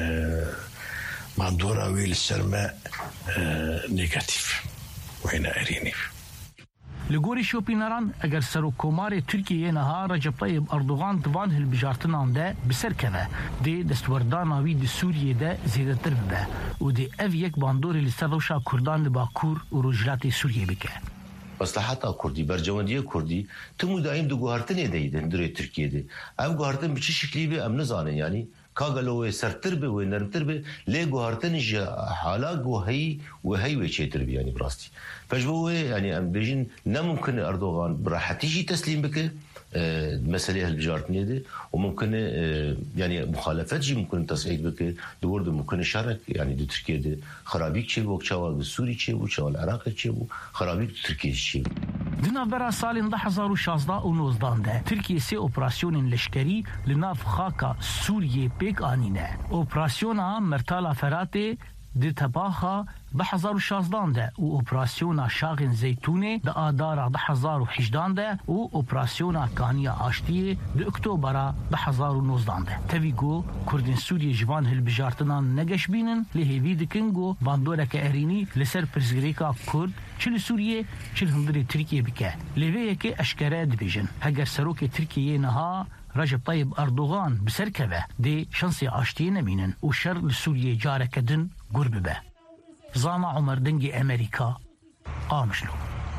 ماندورا ویل سرما نگاتیف و اینا ارینیف. لگوری شوپینران اگر سروکومار ترکیه نها رجب طیب اردوغان دوان هلبجارتنان ده بسر کده ده دستورداناوی ده سوریه ده زیده تر ببه و ده او یک باندوری لسر روشا کردان ده باکور و روجلات سوریه بکه. مصلحت کردی برجواندی کردی تمو دائم دو گوهرتنه دیدن در ترکیه ده او گوهرتن به چه شکلی به ام نزانن یعنی کاغلو سرتر به و نرمتر به لی گوهرتن حالا گوهی و هی و چیتر به یعنی براستی فجوه يعني ام بيجين لا ممكن اردوغان براحتيجي تسليم بك مسألة هالبجارتنية دي وممكن يعني مخالفات جي ممكن تصعيد بك دورد ممكن شارك يعني دو تركيا دي خرابيك شي بو تشاوال السوري شي بو تشاوال العراق شي بو خرابيك تركيا شي دنا برا سال ألف وتسعمائة وشازده و نوزده ده تركيا سي اوبراسيون لشكري لناف خاكا سوريا بيك آنينه اوبراسيون مرتالا فراتي دی تباخا ده هزار و شازده ده و اپراسیونا شاغن زیتونه ده آدارا ده هزار و هجده ده و اپراسیونا کانیا آشتیه ده اکتوبرا ده هزار و نوزده ده تاویگو کردین سوریه جوان هلبجارتنان نگش بینن لهیوی دکنگو باندوره که ارینی لسر پرزگریکا کرد چل سوریه چل هندری ترکیه بکه لویه که اشکره دبیجن اگر سروک ترکیه نها رجب طيب أردوغان بسركبه دي شنصي عاشتين مينن وشر لسوريا جارك دن قرب به زانا عمر دنجي أمريكا قامشلو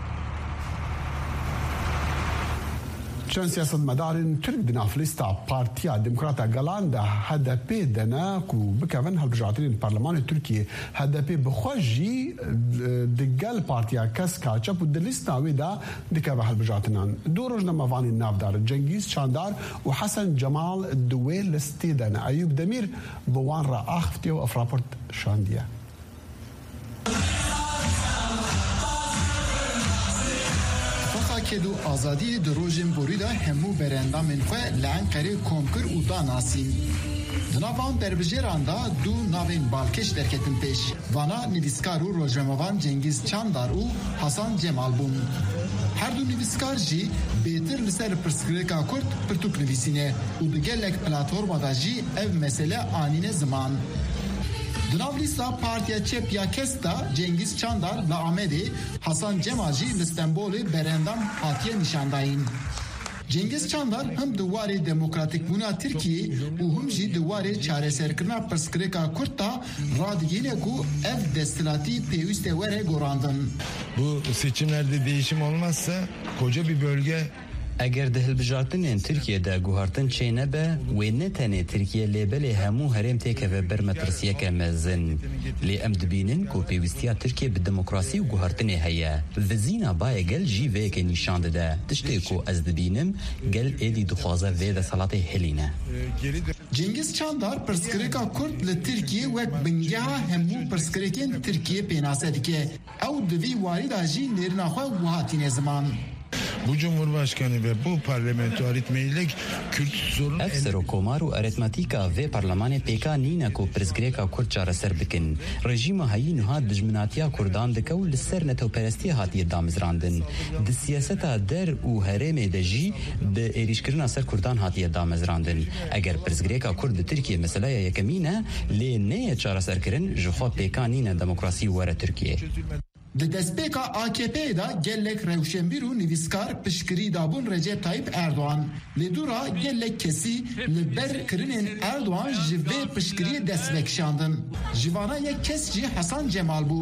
چند سیاست مدارن ترک دنا فلسطا پارتیا دموکراتا گلان ده هدپی دنا کو بکون هلبجاترین پارلمان ترکیه هدپی بخوجی دگل پارتیا کس کاچپ و دلستاوی دا دکه هلبجاتنان دو روزنا موانی نافدار جنگیز چاندار و حسن جمال دوی لستی دنا ایوب دمیر بوان را آخفتی و افراپورت شاندیه کدو آزادی دروژن بوریدا همو برندا منخواه لعنقره کمکر و دا ناسین. دناوان بربجیران دا دو ناوین بالکش درکتن پیش. وانا نویسکار و روزنامه‌وان جنگیز چاندار و حسن جمال بون. هر دو نویسکار جی بهتر لسر پرسکریکا کرد پرتوک نویسینه و دگلک پلاتفورما دا جی ev mesele anine zaman. Dnavlisa Partiya Çepya Kesta Cengiz Çandar la Amedi Hasan Cemaji İstanbul'u berendam hatiye nişandayın. Cengiz Çandar hem duvarı demokratik buna Türkiye u hem jî duvarı çareserkirina pirskreka Kurta radiyene ku ev destilati peyviste vere gorandın. Bu seçimlerde değişim olmazsa koca bir bölge اگر ده هلبجارتنین ترکیه ده گوهارتن چه نبه و نتنه ترکیه لیبلی همو هرم تیکه و برمترسیه که مزن لی ام دبینن کو پیوستیا ترکیه به دموکراسی و گوهارتنه هیا و زینا بای گل جی وی که نشان ده تشتی کو از دبینم گل ایدی دخوازه وی ده صلات هلینه Cengiz Çandar perskreka Kurd li Tirkiye wek bingeha hemû perskrikên Tirkiye pênase dike ew di vî warîda jî nêrina xwe wihatîne ziman. Bu Cumhurbaşkanı ve bu parlamento aritmeylik Kürt sorun... Efsero komar u aritmatika ve parlamanê pêka nîne ku pirsgirêka Kurd çareser bikin. Rejîma hayî niha dijminatiya Kurdan dike û li ser netewperestiya hatiye damizrandin. Di siyaseta der û herêmê de jî bi êrîşkirina ser Kurdan hatiye damizrandin. Eger pirsgirêka Kurd di Tirkiye meselaya yekemî ne, lê neyê çareserkirin ji xwe pêka nîne demokrasî were Tirkiye. Di destpêka A K P'ye da gelek rewşenbîr û nivîskar piştgirî dabûn Recep Tayyip Erdoğan. Lê dûra gelek kesî li ber kirinên Erdoğan ji vê piştgiriyê dest vekişandin. Ji vana yek kes jî Hasan Cemal bû.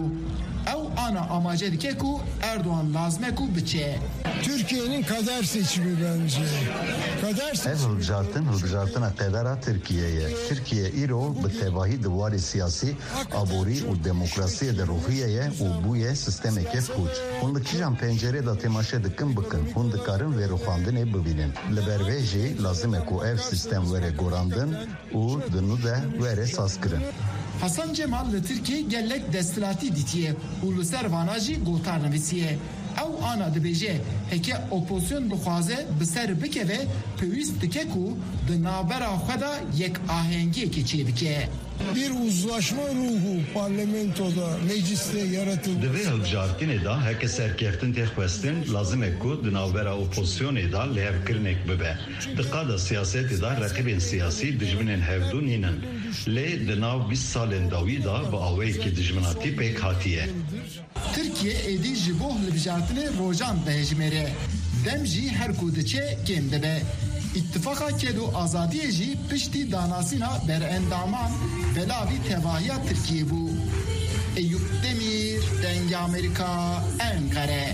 Ew ana amace dike ku Erdoğan lazime ku biçe. Türkiye'nin kader seçimi bence. Kader seçimi. Ev hılbjartın hılbjartına kadera Türkiye'ye. Türkiye îro bi tevahi diwarê siyasî aborî û demokrasiyê de ruhiyeye û bûye sistemeke pûç. Hûn li kîjan pencerê da temaşe dikin bikin. Hûn dikarin vê ruxandinê bibînin. Li ber vê jî lazim e ku ev sistem were gorandin û di nû de were sazkirin. Hasan Cemal li Tirkiye gelek destilatî dîtiye û li ser vana jî gotar nivîsiye. Ew ana dibêje heke opozisyon bixwaze bi ser bikeve pêwîst dike ku di navbera xwe da yek ahengiyekê çê bike. Bir uzlaşma ruhu parlamentoda, mecliste yaratıldı. Di vê hilbijartinê da heke serkeftin tê xwestin lazim e ku di navbera opozisyonê da lêvkirinek bibe. Di qada siyasetê da reqîbên siyasî dijminên hevdû nînin. Lê di nav bîst salên dawî da bi awayekî dijminatî pêk hatiye. Türkiye êdî ji bo hilbijartinê rojan dihejmêre. Dem jî her ku diçe kêm dibe. İttifaka kedo azadiye jî piştî danasîna berendaman belavî tevahiya Tirkiye bû. Eyüp Demir, Dengê Amerika, Ankara.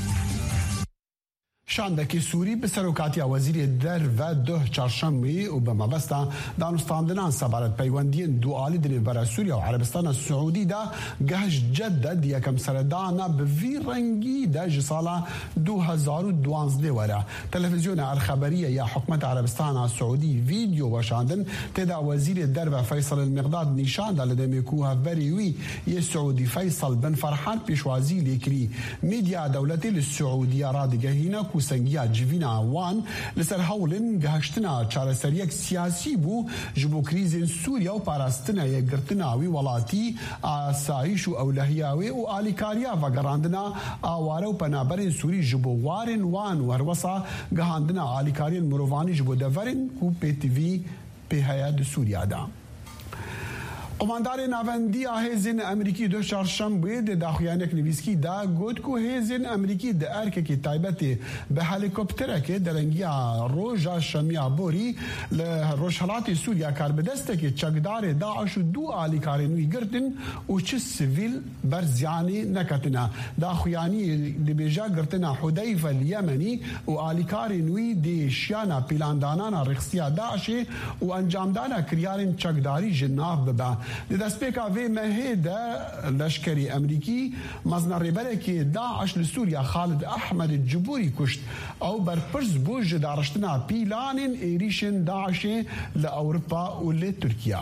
شاندکی سوری به سروکاتی وزیر در و ده چهارشنبه و به مبستا دانستاندنان سبارت پیوندی دوالی دنی برای سوریا و عربستان السعودی دا گهش جدد یکم سردانا به وی رنگی دا جسالا دو هزار و دوانزده وره. تلویزیون الخبریه یا حکمت عربستان السعودی ویدیو وشاندن تدا وزیر در و فیصل المقداد نشان دا لدمی کوها وریوی یه سعودی فیصل بن فرحان پیشوازی لیکری میدیا دولتی للسعودیه را دگهینا کو سنگیا جیوینا وان لسر هولن گهشتنا چارەسەریەک سیاسی بوو ji bo krîzên Sûriya û parastina yekgirtina wî welatî asayîş û ewlehiyawê û alîkariya vegerandina aware û penaberên Sûrî ji bo warên wan û herwesa gihandina alîkariyên mirovanî ji bo deverên ku P T V pê heye di Sûriya da. Komandarê navendiya hêzên Amerîkî du çarşembeyê di daxuyanek nivîskî da got ku hêzên Amerîkî di erkekê taybetê bi helîkopterekê derengiya roja şemiya borî li Rojhilatê Sûriya karbidestekê çekdarê Daeş û du alîkarên wî girtin û çi sivîl ber ziyanê neketine. Daxuyaniyê dibêje girtina Hudeyfa li Yemenî û alîkarên wî dê şiyana pîlandanana rexsiya Daişê û encamdana kiryarên çekdarî ji nav bibe. Di destpêka vê mehê de leşkerî Emerîkî mezna rêberekê Daeş li Sûriya Xalid Ehmed Ciburî kuşt. Ew berpirs bû ji dareştina pîlanên êrîşên Daişê li Ewropa û li Tirkiya.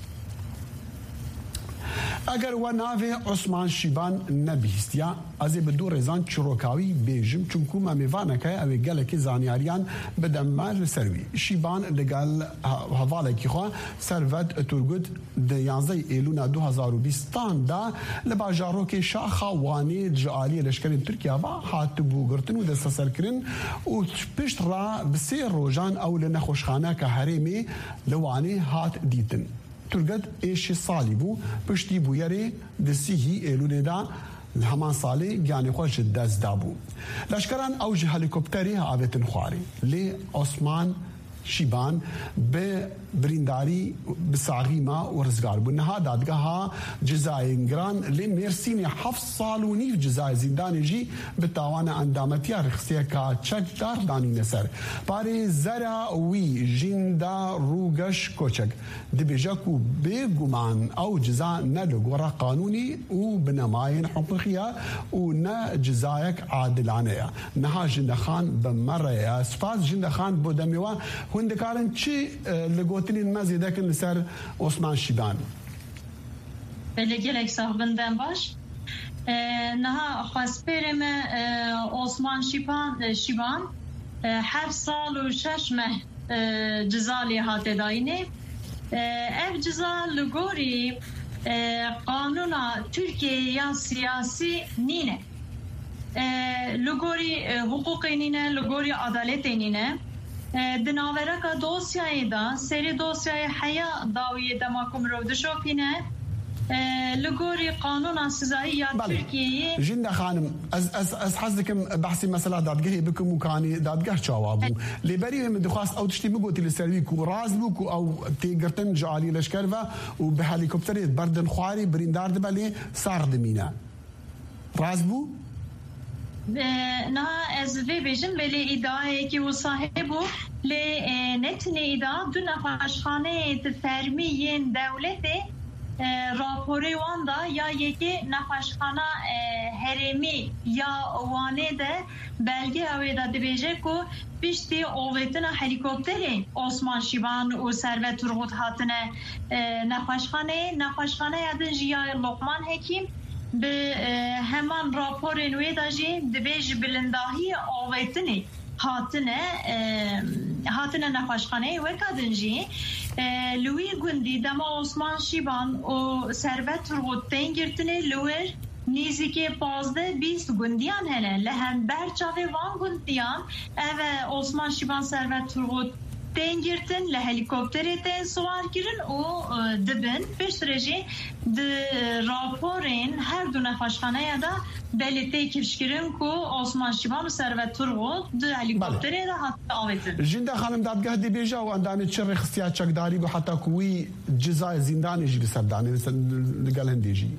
Eger we navê Osman Şîban nebihîstiya ez ê bi du rêzan çîrokawî bêjim çunku me mêvaneke ew ê gelekî zanyariyan bideme li ser wî. Şîban li gel hevalekî xwe Servet Turgut di yanzdeh Êlûna du hezar û bîstan da li bajarokê Şaxa Wanê ji aliyê leşkerên Tirkiya ve hatibû girtin û desteserkirin û pişt re bi sê rojan ew li nexweşxaneka herêmê li Wanê hat dîtin. Turgut êşî salî bû piştî bûyerê di sîhî Êlûnê da heman salê giyanê xwe ji dest dabû. Leşkeran ew ji helîkopterê avêtin xwarê. Lê Osman Şîban bi birîndarî bi saxîma û rizgar bû. Niha dadgeha cezayên giran lê Mêrsînê heft sal û nîv cezayê zîndanê jî bi tawana endametiya rexsiyeka çekdar danîne ser. Parê zera wî jîn da rûgeş koçek dibêje ku bêguman ew ceza ne li gora qanûnî û bi nemayên huquqiya û ne cezayek adilane ye. Niha jindexan bi mere ye. Spas jindexan bo demê we hûn dikarin çi li gotinên me zêde kin li ser Osman Şîban? Belê gelek saxbin baş. Niha xwespêrê me Osman Şîban Şîban heft sal û şeş meh ceza lê hate dayînê. Ev ceza li gorî qanûna Tirkiye ya siyasî nîne. Li gorî hukukê nîne, li gorî adaletê nîne. Di navereka dosyayê da serê dosyayê heya dawiyê dema ku mirov dişopîne li gorî qanûna sizayî ya Tirkiyeyê. Jinda xanim ez ez ez hez dikim behsî mesela dadgehê bikim û kanî dadgeh çawa bû. Lêberî min dixwast ew tiştî bigotî li ser wî ku raz bû ku ew tê girtin ji aliyê leşker ve û bi helîkopterê berdin xwarî birîndar dibe lê sar dimîne. Raz bû? Na ez vê bêjim belê îdayekî û sahibû lê netinê îda du nexweşxaneyê di fermiyên dewletê raporê wan da ya yekê nexweşxana herêmî ya Wanê de belge ew da dibêje ku piştî ovêtina helîkopterê Osman Şîban û Servet Turgut hatine nexweşxaneyê nexweşxaneya din jî ya Lokman Hekîm bi heman raporên wê da jî dibê ji bilindahiyê avêtinê hatine hatine nexweşxaneyê weka din jî li wî gundî dema Osman Şîban û Servet Turgut tên girtinê li wir nêzîkî pazdeh bîst gundiyan hene li hember çavê van gundiyan ev Osman Şîban Servet Turgut tên girtin li helîkopterê tên swar kirin û dibin piştre jî di raporên her du nexweşxaneya da belê tê kişkirin ku Osman Şîban û Servet Turgut di helîkopterê de hat avêtin. Jinda xanim dadgeh dibêje û endanê çi rêxistiya çekdarî bû heta ku wî cezayê zîndanê jî li ser danê li gel hindê jî.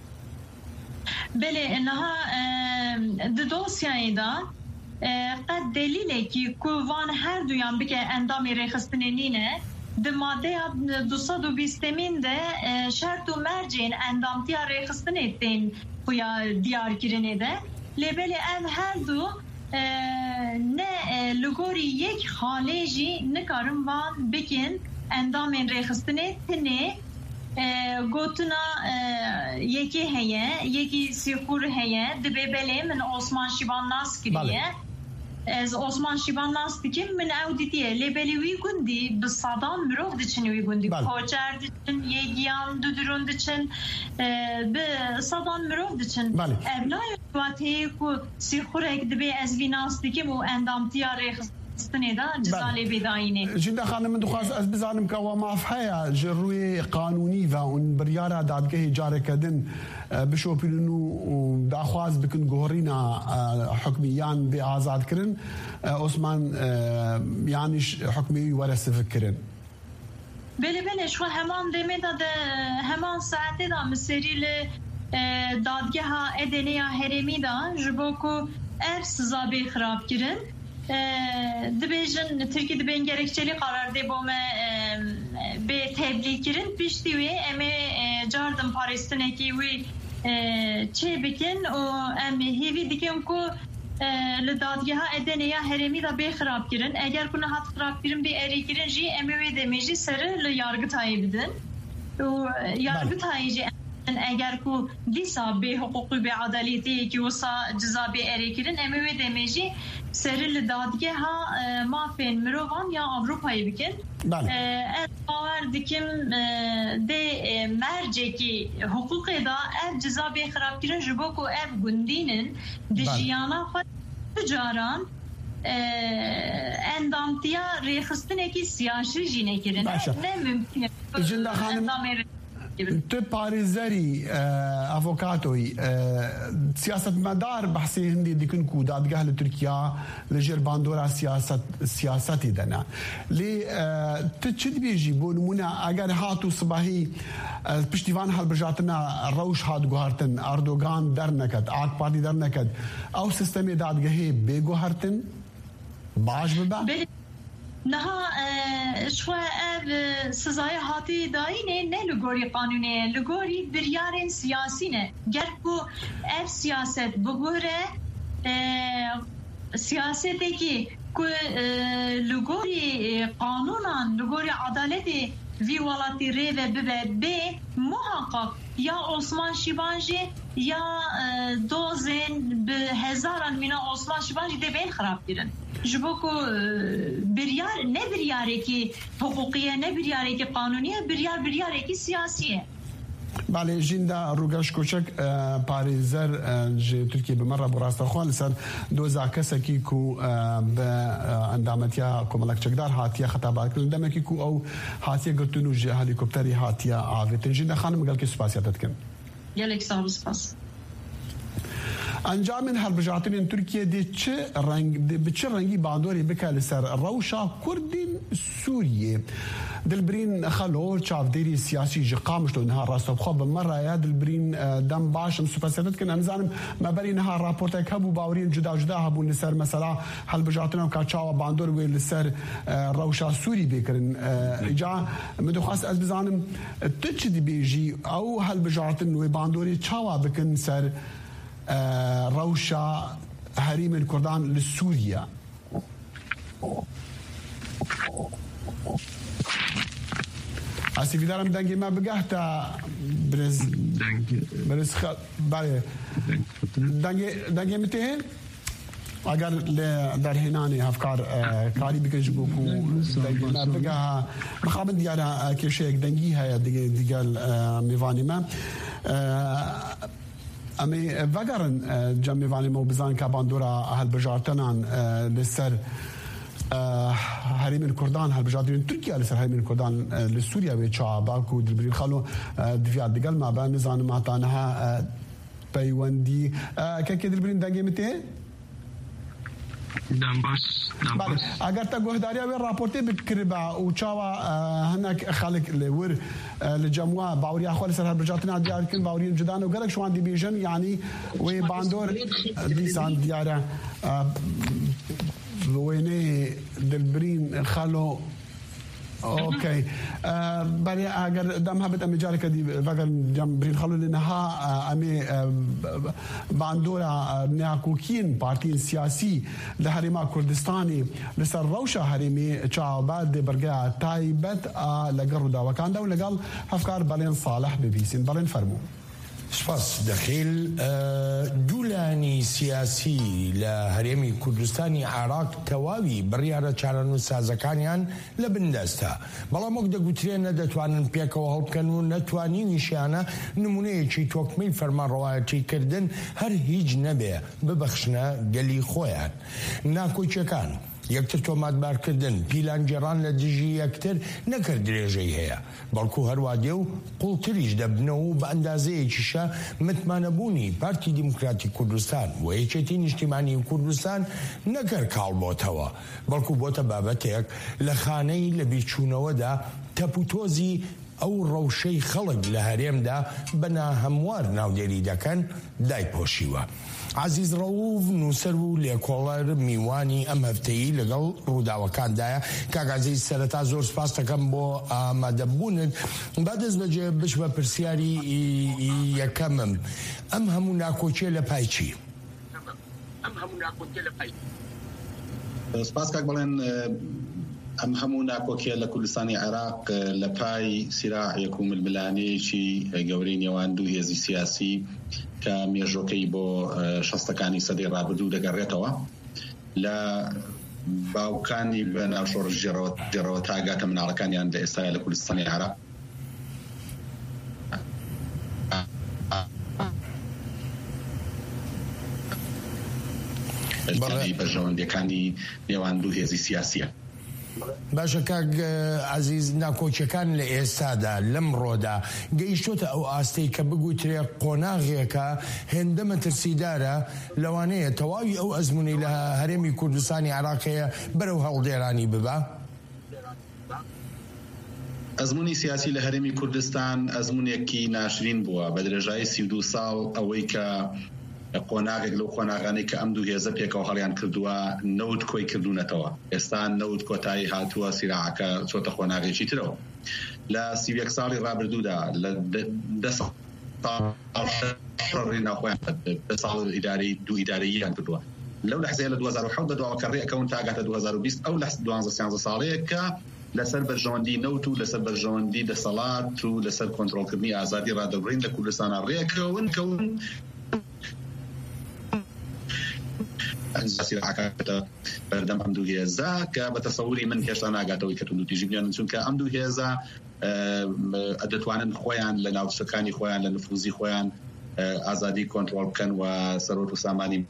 Belê niha di dosyayê da qed delîlekî ku van her duyan bike endamê rêxistinê nîne di maddeya du sed û bîstemîn de şert û mercên endamtiya rêxistinê tên xuya diyarkirinê de lê belê ev her du ne li gorî yek xalê jî nikarin van bikin endamên rêxistinê tinê gotina yekê heye yekî sîxûr heye dibe belê min Osman Şîban nas kiriye از عثمان شیبان ناس بکیم من او دیدیه لیبلی وی گندی بصادان مروف دچن وی گندی کوچر دچن یگیان دودرون دچن بصادان مروف دچن ابنای وقتی کو سی خورک دبی از وی ناس بکیم و اندامتیا ریخ جزالي بداينه جدا خانم من دخواست از بزانم که و مافحه جروی قانونی و اون بریارا دادگاه جاره کدن بشو پیلنو داخواز بکن گوهرینا حکمیان به آزاد کرن عثمان یعنی حکمی ورسه فکرن بله بله شو همان دمه داد همان ساعته دا مسیری دادگاه ادنیا هرمی دا جبوکو ارس زابی خراب کرن دبیجن ترکی دبین gerekçeli karar de bome be tebliğ kirin pişti ve eme jardım Paris'teki ve çebikin o eme hevi diken ko le dadgaha edeneye heremi da be xarab kirin eğer kuna hat xarab kirin bir eri kirin ji eme ve demeji sarı le yargıtayibdin o yargıtayıcı eğer ku disa be hukuku be adaleti ki olsa ceza be eri kirin eme ve demeji سرل دادگه ها مافین مروان یا اروپایی بکن از باور دکم ده مرجه که حقوق دا اف جزا به خراب کرن جبو کو اف گندینن دجیانا خود تجاران اندامتیا ریخستنه که سیاسی جینه کرن نه ممکنه جنده خانم تو پارێزەری ئەڤۆکاتۆی سیاستمەدار بەحسی هەندێک دیکن و دادگاه لە تورکیا لەژێر باندۆرا سیاسەتی دەنا لێ تو چ دبێژی بۆ نمونە ئەگەر هات و سباهی پشتیوان هەڵبژاتنە ڕەوش هات گوهارتن ئەردۆگان دەرنەکەت ئاک پارتی دەرنەکەت ئەو سیستەمی دادگەهەیە بێگوهارتن باش ببە نها شو اف سزای هاتی داینه نه لگوری قانونه لگوری بریارن سیاسی نه گر کو اف سیاست بگوره سیاستی که کو لگوری قانونان لگوری عدالتی وی ولاتی ری و ببه به محقق یا عثمان شیبانجی یا دوزن به هزاران مینا عثمان شیبانجی ده بین خراب گیرن جبوکو بریار نه بریاره که حقوقیه نه بریاره که قانونیه بریار بریاره که سیاسیه بله جنده روگاش کوچک پاریزر جه ترکیه بمره براستخوان لسر دوزا کسکی کو به اندامتیا کمالک چکدار هاتیه خطابات کردن دمکی کو او هاتیه گرتونو جه هلیکوپتری هاتیه آویتن جنده خانم گل که سپاسیاتت کن گلک سال سپاس انجام هەڵبژارتنên Tirkiye dê çi reng bi çi rengî bandorê bike li ser rewşa Kurdên Sûriyê dilbirîn xelo çavdêrî siyasî ji qamişlo niha rastexwe bi me raya dilbirîn dem baş em spesiyet dikin em zanim me berî niha raportek hebû baweriyên cuda cuda hebûn li ser mesela هەڵبژارtina ka çawa bandor wê li ser rewşa Sûrî bêkirin îca min dixwast ez bizanim tu çi dibêjî ew هەڵبژartin wê bandorê çawa bikin ser روشا هريم الكردان لسوريا اسي فيدارم دنگي ما بقهتا برز برز خ بالي دنگي دنگي متين اگر در هناني افكار كاري بكج بوكو دنگي ما بقها مخابن ديالا كيشيك دنگي هيا ديال ميفاني ما امی وگرن جمعی وانی مو بزن که باندورا هالبجارتنان لسر هریم الکردان هالبجارتنان ترکیه لسر هریم الکردان لسوریا و چا باکو دلبری خالو دیفیات دیگل ما با نزان ما تانها پیوندی که که دلبرین دنگی مته دنباس دنباس اگر تا گهداریا و راپورتی بکربا و چاوا هناك خلق لور لجموا باوري اخوال سر برجاتنا ديار كن باوري جدان وقالك شو عندي بيجن يعني وي باندور ديسان دياره ويني دلبرين خلو اوكي بري اگر دم هبت ام جارك دي فقر جم برين خلو لنها امي باندورا ناكوكين بارتي سياسي لهريما كردستاني لسر روشا هريمي تشاباد برغا تايبت لقردا وكان دو لقال افكار بالين صالح ببيسين بالين فرمو سپاس دخیل دولانی سیاسی لە هەرێمی کوردستانی عێراق تەواوی بڕیارە چارەنووس سازەکانیان لە بندەستە، بەڵام وەک دەگوترێنە دەتوانن پێکەوە هەڵبکەن و نەتوانینیشیانە نمونەیەکی تۆکمەی فەرمانڕەوایەتیکردن هەر هیچ نەبێ ببەخشنە گەلی خۆیان. ناکۆچیەکان یەکتر تۆماتبارکردن پیلانگێڕان لە دژی یەکتر نەکرد درێژەی هەیە، بەڵکو هەروە دێ و قوڵتریش دەبنەوە و بە ئەندازەیەکیشە متمانەبوونی پارتی دیموکراتی کوردستان و یەکێتی نیشتیمانی کوردستان نەکرد کاڵبۆتەوە، بەڵکو بۆتە بابەتێک لە خانەی لە بیرچوونەوەدا تەپوتۆزی ئەو ڕەوشەی خەڵک لە هەرێمدا بەنا هەموار ناودێری دەکەن دایپۆشیوە. عزیز ڕەووف نووسەر و لێکۆڵەر میوانی ئەم هەفتەیی لەگەڵ ڕووداوەکاندایە. کاگازی سەرەتا زۆر سپاس دەکەم بۆ ئامادەبوونت. با دەست بەجێ بش بە پرسیاری یەکەمم، ئەم هەموو ناکۆچیە لە پای چی؟ ئەم هەموو ناکۆچیە لە پای سپاس کاک بەڵێن ئەم هەموو ناکۆکیە لە کوردستانی عێراق لە پای سیراعێک و ململانەیەکی گەورەی نێوان دوو هێزی سیاسی کە مێژۆکەی بۆ شەستەکانی سەدەی ڕابردوو دەگەڕێتەوە لە باوکانی بە ناوشۆڕژ جێڕەوە تاگاتە مناڵەکانیان لە ئێستاە لە کوردستانی عێراق بەژەوەندەکانی نێوان دوو هێزی سیاسیە. باشە کاک عزیز، ناکۆچیەکان لە ئێستادا لەم ڕۆدا گەیشتۆتە ئەو ئاستەی کە بگوترێ قۆناغێکە هێندە مەترسیدارە لەوانەیە تەواوی ئەو ئەزمونەی لە هەرێمی کوردستانی عێراقەیە بەرەو هەڵدێرانی ببا؟ ئەزمونی سیاسی لە هەرێمی کوردستان ئەزمونێکی ناشرین بووە بە درێژایی سی و دوو ساڵ، ئەوەی کە قۆناغێک لەو قۆناغانەی کە ئەم دوو هێزە پێکەوە هەڵیان کردووە نەوت کۆی کردوونەتەوە. ئێستا نەوت کۆتایی هاتووە، سیراعەکە چۆتە قۆناغێکی ترەوە. لە سی و یەک ساڵی ڕابردوودا لە دە ساڵی ناوخۆیان دە ساڵ ئیدارەی دوو ئیدارەییان کردووە. لەو لەحزەیە لە دوو هەزار و حەوت بەدواوە کە ڕێەکەون تاگاتە دوو هەزار و بیست ئەو لە دوانزە سیانزە ساڵەیە کە لەسەر بەرژەوەندی نەوت و لەسەر بەرژەوەندی دەسەڵات و لەسەر کۆنتڕۆڵکردنی ئازادی ڕادەبڕین لە کوردستانە ڕێکەون کەون سیراعەکە بەردەم ئەم دوو هێزە کە بە تەسەووری من هێشتا ناگاتەوەی کە تونوتی ژیبیان، چونکە ئەم دوو هێزە دەتوانن خۆیان لە ناوچەکانی خۆیان لە نفوزی خۆیان ئازادی کۆنتڕۆڵ بکەن و سەرۆت و سامانی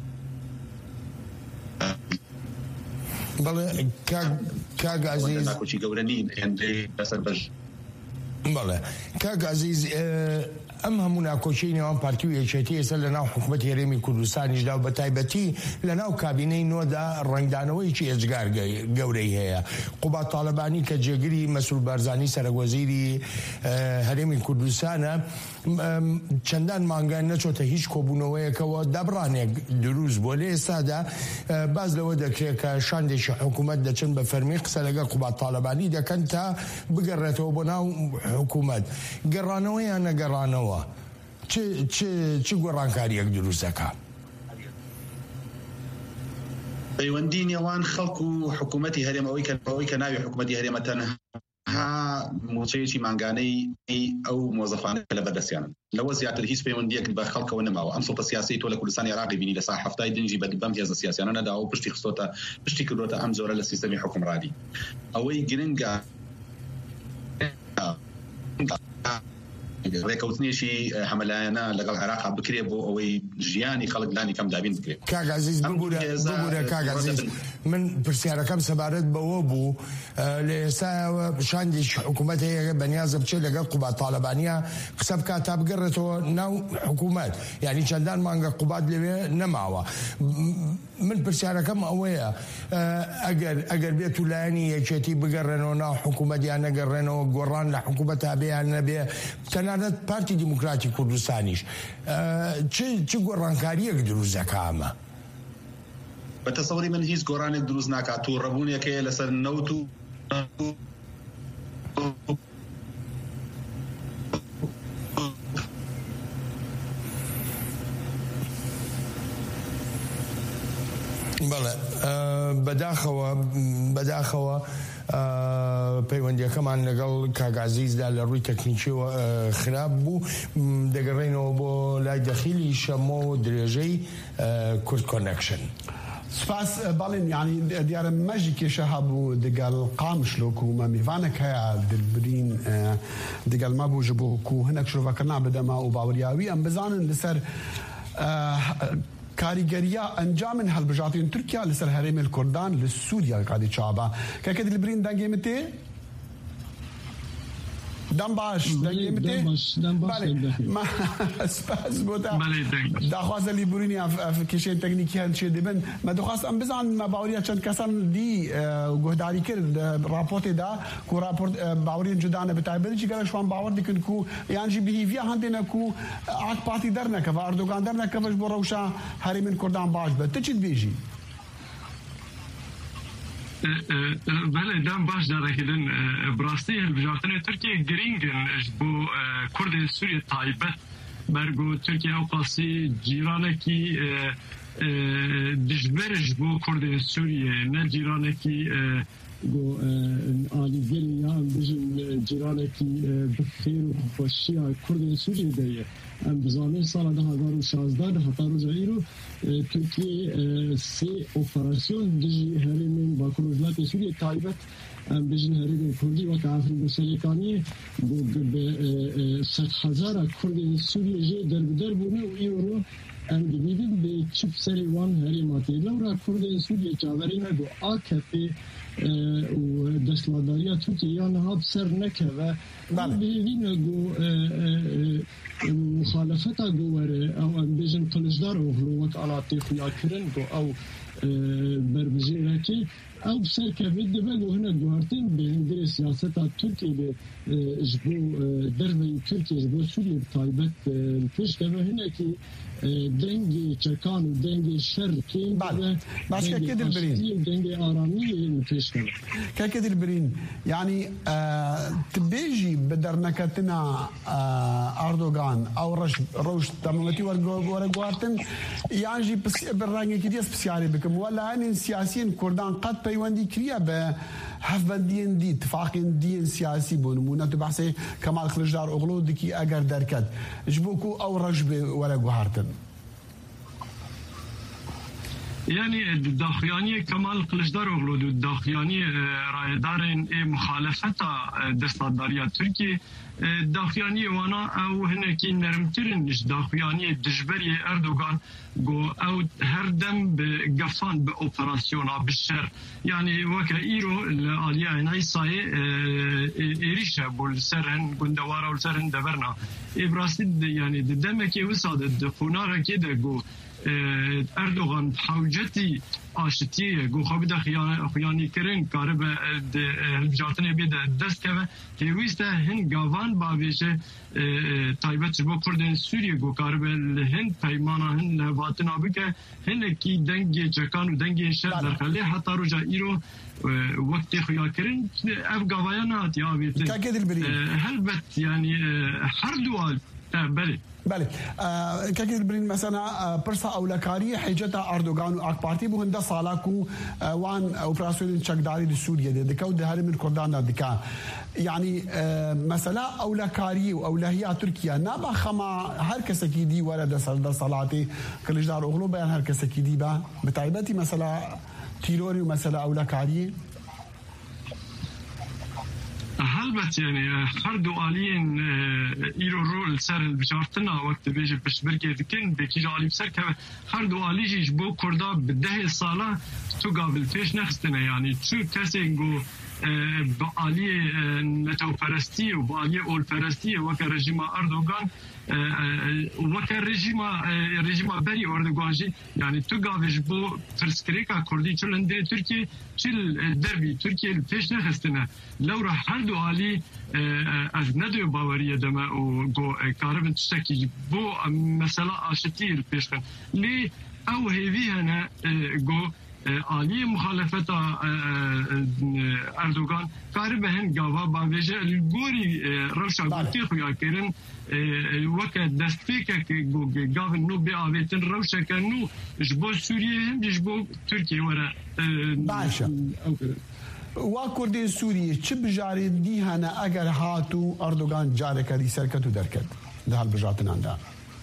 بەڵێ کاک عەزیز ناکۆچی گەورە نین هێندەی بەسەر بەش. بەڵێ کاک عەزیز، ئەم هەموو ناکۆچی نێوان پارتی و یەکێتی ئێستا لە ناو حکوومەت هێرێمی کوردستانیشدا و بە تایبەتی لە ناو کابینەی نۆدا ڕنگدانەوەیکی ئێجگار گەورەی هەیە. قوبات تاالبانی کە جێگیری مەسوول بارزانی سەرۆکوەزیری هەرێمی کوردستانە چەندان مانگان نەچۆتە هیچ کۆبوونەوەیەکەوە دابڕانێک دروست بۆ لە ئێستادا باز لەوە دەکرێت کە شاندێکی حکوومەت دەچن بە فەرمی قسە لەگەڵ قوبات تاالبانی دەکەن تا بگەڕێتەوە بۆ ناو حکوومەت. گەڕانەوەیان نەگەڕانەوە چ گۆڕانکاریەک دروستەکە؟ پەیوەندی نێوان خەڵک و حکوومەتی هەرێمەوەی کەەوەی کە ناوی حکوومەتی هەرێمە تەنها موچەیەکی مانگانەی ئەو مۆزەفانە لە بەردەستیانن، لەوە زیاتر هیچ پەیوەندیەک بە خەڵکەوە نەماوە. ئەم سڵتە سیاسی تۆ لە کوردستانی عێراقی بینی لە سا هەفتای دنجی بە بەم هێزە سیاسیانە نەداوە و پشتی خستۆتە پشتی کردوتە ئەم زۆرە لە سیستەمی حکومڕانی. ئەوەی گرنگە ڕێکەوتنیشی هەمەلایەنە لەگەڵ عێراق بکرێ بۆ ئەوەی ژیانی خەڵک لانی کەم دابین بکرێت. کاک عەزیز ببوورە کاک عەزیز، من پرسیارەکەم سەبارەت بەوە بوو لە ئێستا شاندێکی حکوومەت هەیە بەنیازە بچێت لەگەڵ قوبات تاالبانیە قسە بکات تا بگەڕێتەوە ناو حکوومەت، یعنی چەندان مانگە قوبات لەوێ نەماوە. من پرسیارەکەم ئەوەیە ئەگەر ئەگەر بێت و لایەنی یەکێتی بگەڕێنەوە ناو حکوومەتیان نەگەڕێنەوە گۆڕان لە حکوومەت هەبێیان نەبێ، تەنانەت پارتی دیموکراتی کوردستانیش چ گۆڕانکاریەک دروست دەکا ئەمە؟ بە تەسەووری من هیچ گۆڕانێک دروست ناکات و ڕەبوونێکەیە لەسەر نەوت و بەڵێ بەداخەوە بەداخەوە پەیوەندیەکەمان لەگەڵ کاگازیزدا لە ڕووی تەکنیکیەوە خراپ بوو دەگەڕێنەوە بۆ لای دەخیلی شەمۆ و درێژەی کورد کۆنەکشن. سپاس باڵین ینی دیارە مەژی کێشە هەبوو دەگەڵ قامشلۆک و مەمیوانێک هەیە دلبرین دەگەڵ مەبوو ji بۆ کو هەنێک شرۆڤەکردنا بدەما و باوریاوی ئەم بزانن لەسەر کاریگەریە ئەنجامن هەڵبژاتین تورکیا لەسەر هەرێمی کوردان لە سووریا قادی چابە کەکە دلبرین دەنگێمتێ دەم باش دەنگێمتێ سپاس بۆتە داخوازە لیبورینی کێشەی تەکنیکی هەن چێ دەبن مە دەخواست ئەم بزان مە باوریە چەند کەسان دی گۆهداری کرد راپۆرتێدا کو راپۆرت باوریان جودانە بەتایبەتی گەرەشوان باوەڕ دیکن کو یانجی بهیڤیا هەندێنە کو ئاک پارتی دەرنەکەوە ئەردۆگان دەرنەکەوەش بۆ ڕەوشە هەرێمین کوردان باش بە تچیت بێژی بله دام باش دارکردن براستی هلبجارتن ترکیه گرینگن بو کرد سوریه تایبت برگو ترکیه او قاسی جیرانه کی دجبرش بو کرد سوریه نه جیرانه کی بو آلیگل یا بجن جیرانه کی بخیر و خوشی کرد سوریه دیه ام بزانه سال ده هزار و شازده ده هزار و جایرو ترکیه سه اپراسیون دجی هرمین با کروجلات سوریه تایبت ام بجن هرمین کردی و کافر بسلیکانی به ست هزار کرد سوریه جه در بدر بونه و ایرو ام دیدیم به چپ سری وان هرماتی لورا کرد سوریه چاورینه دو آکفه و دستلاداریا ترکیه یا نهاب سر نکه و بهینه گو مخالفتا گواره او ام بیجن قلجدار و غلوات علاقی خویا کرن گو او بربجیره که او سر کفید دبه گو هنه گوارتین به هندر سیاستا ترکیه به جبو دربی ترکیه جبو سوریه تایبت پیش که هنه که دنگی چکان و دنگی شر که بس که که دلبرین دنگی آرامی پیش که که که دلبرین یعنی تبیجی بدرنکتنا اردوغان او روش تمامتی ورگوارتن یعنی جی بررنگی که دیس بسیاری بکم ولا این سیاسیین کردان قد پیوندی کریا به هفبندین دی اتفاقین دین سیاسی بونمونه تو بحثی کمال خلجدار اغلو دکی اگر درکد جبوکو او رجب ورگوارتن يعني داخيانية كمال قلجدار وغلو داخيانية رايدارين مخالفتا دستاردارية تركيا داخيانية وانا او هناكي نرمترن داخيانية دجبري اردوغان جو او هردم بقفان باوبراسيونا بالشر يعني وكا ايرو الاليا نايساي ايريشا بولسرن گندوارا ولسرن دبرنا ابراسد يعني دمكي وساد خونارا كده جو اردوغان حوجتي آشتیه گو خواب ده خیانی کرن کاره به هلبجارتنه بید دست که تیویسته هن گاوان باویشه تایبت با کردن سوریه گو کاره به هن پیمانا هن لحواتنا بکه هن کی دنگی چکان و دنگی شر در خلی حتی رو جا ایرو وقتی خیا کرن اف گاوایان هاتی آویته هلبت یعنی هر دوال بله بله كاكيد برين مثلا برسا اولكاري حجتا اردوغان واك بارتي بو هندا سالاكو وان اوبراسيون تشكداري لسوريا دي دكاو دهاري من كردان دكا يعني مثلا اولكاري واولهيا تركيا نابا خما هر كسكي دي ورد سرد صلاتي كلجدار اغلو بيان هر كسكي دي با بتايبتي مثلا تيلوري ومثلا اولكاري هلبت يعني هر دو آليين إيرو رول سر البجارتنا وقت بيجي بشبركة ذكين بكي جالي بسر كه هر دو آلي جيش بو كردا بده الصالة تو قابل فيش نخستنا يعني شو كسي نقو بآلية نتو فرستي وبآلية أول فرستي وكا رجيما أردوغان وكا رجيما رجيما بري أردوغانجي يعني تو قابل بو فرسكريكا كردي چل اندري تركي چل دربي تركي الفيش نخستنا لو راح هر دو آلي از ندو باورية دما وغو كاربن تشتكي بو مسألة آشتي الفيشخن لي او هيفي هنا غو عالی مخالفت اردوغان کار به هن گاوا باوجه گوری روشا گوتی خویا کرن وقت دستپیک که گاو نو به آویتن روشا کنو جبو سوریه هم جبو ترکیه وره باشه وا کردین سوریه چه بجاری دی هنه اگر هاتو اردوغان جاره کردی سرکتو درکد ده هل بجاتن انده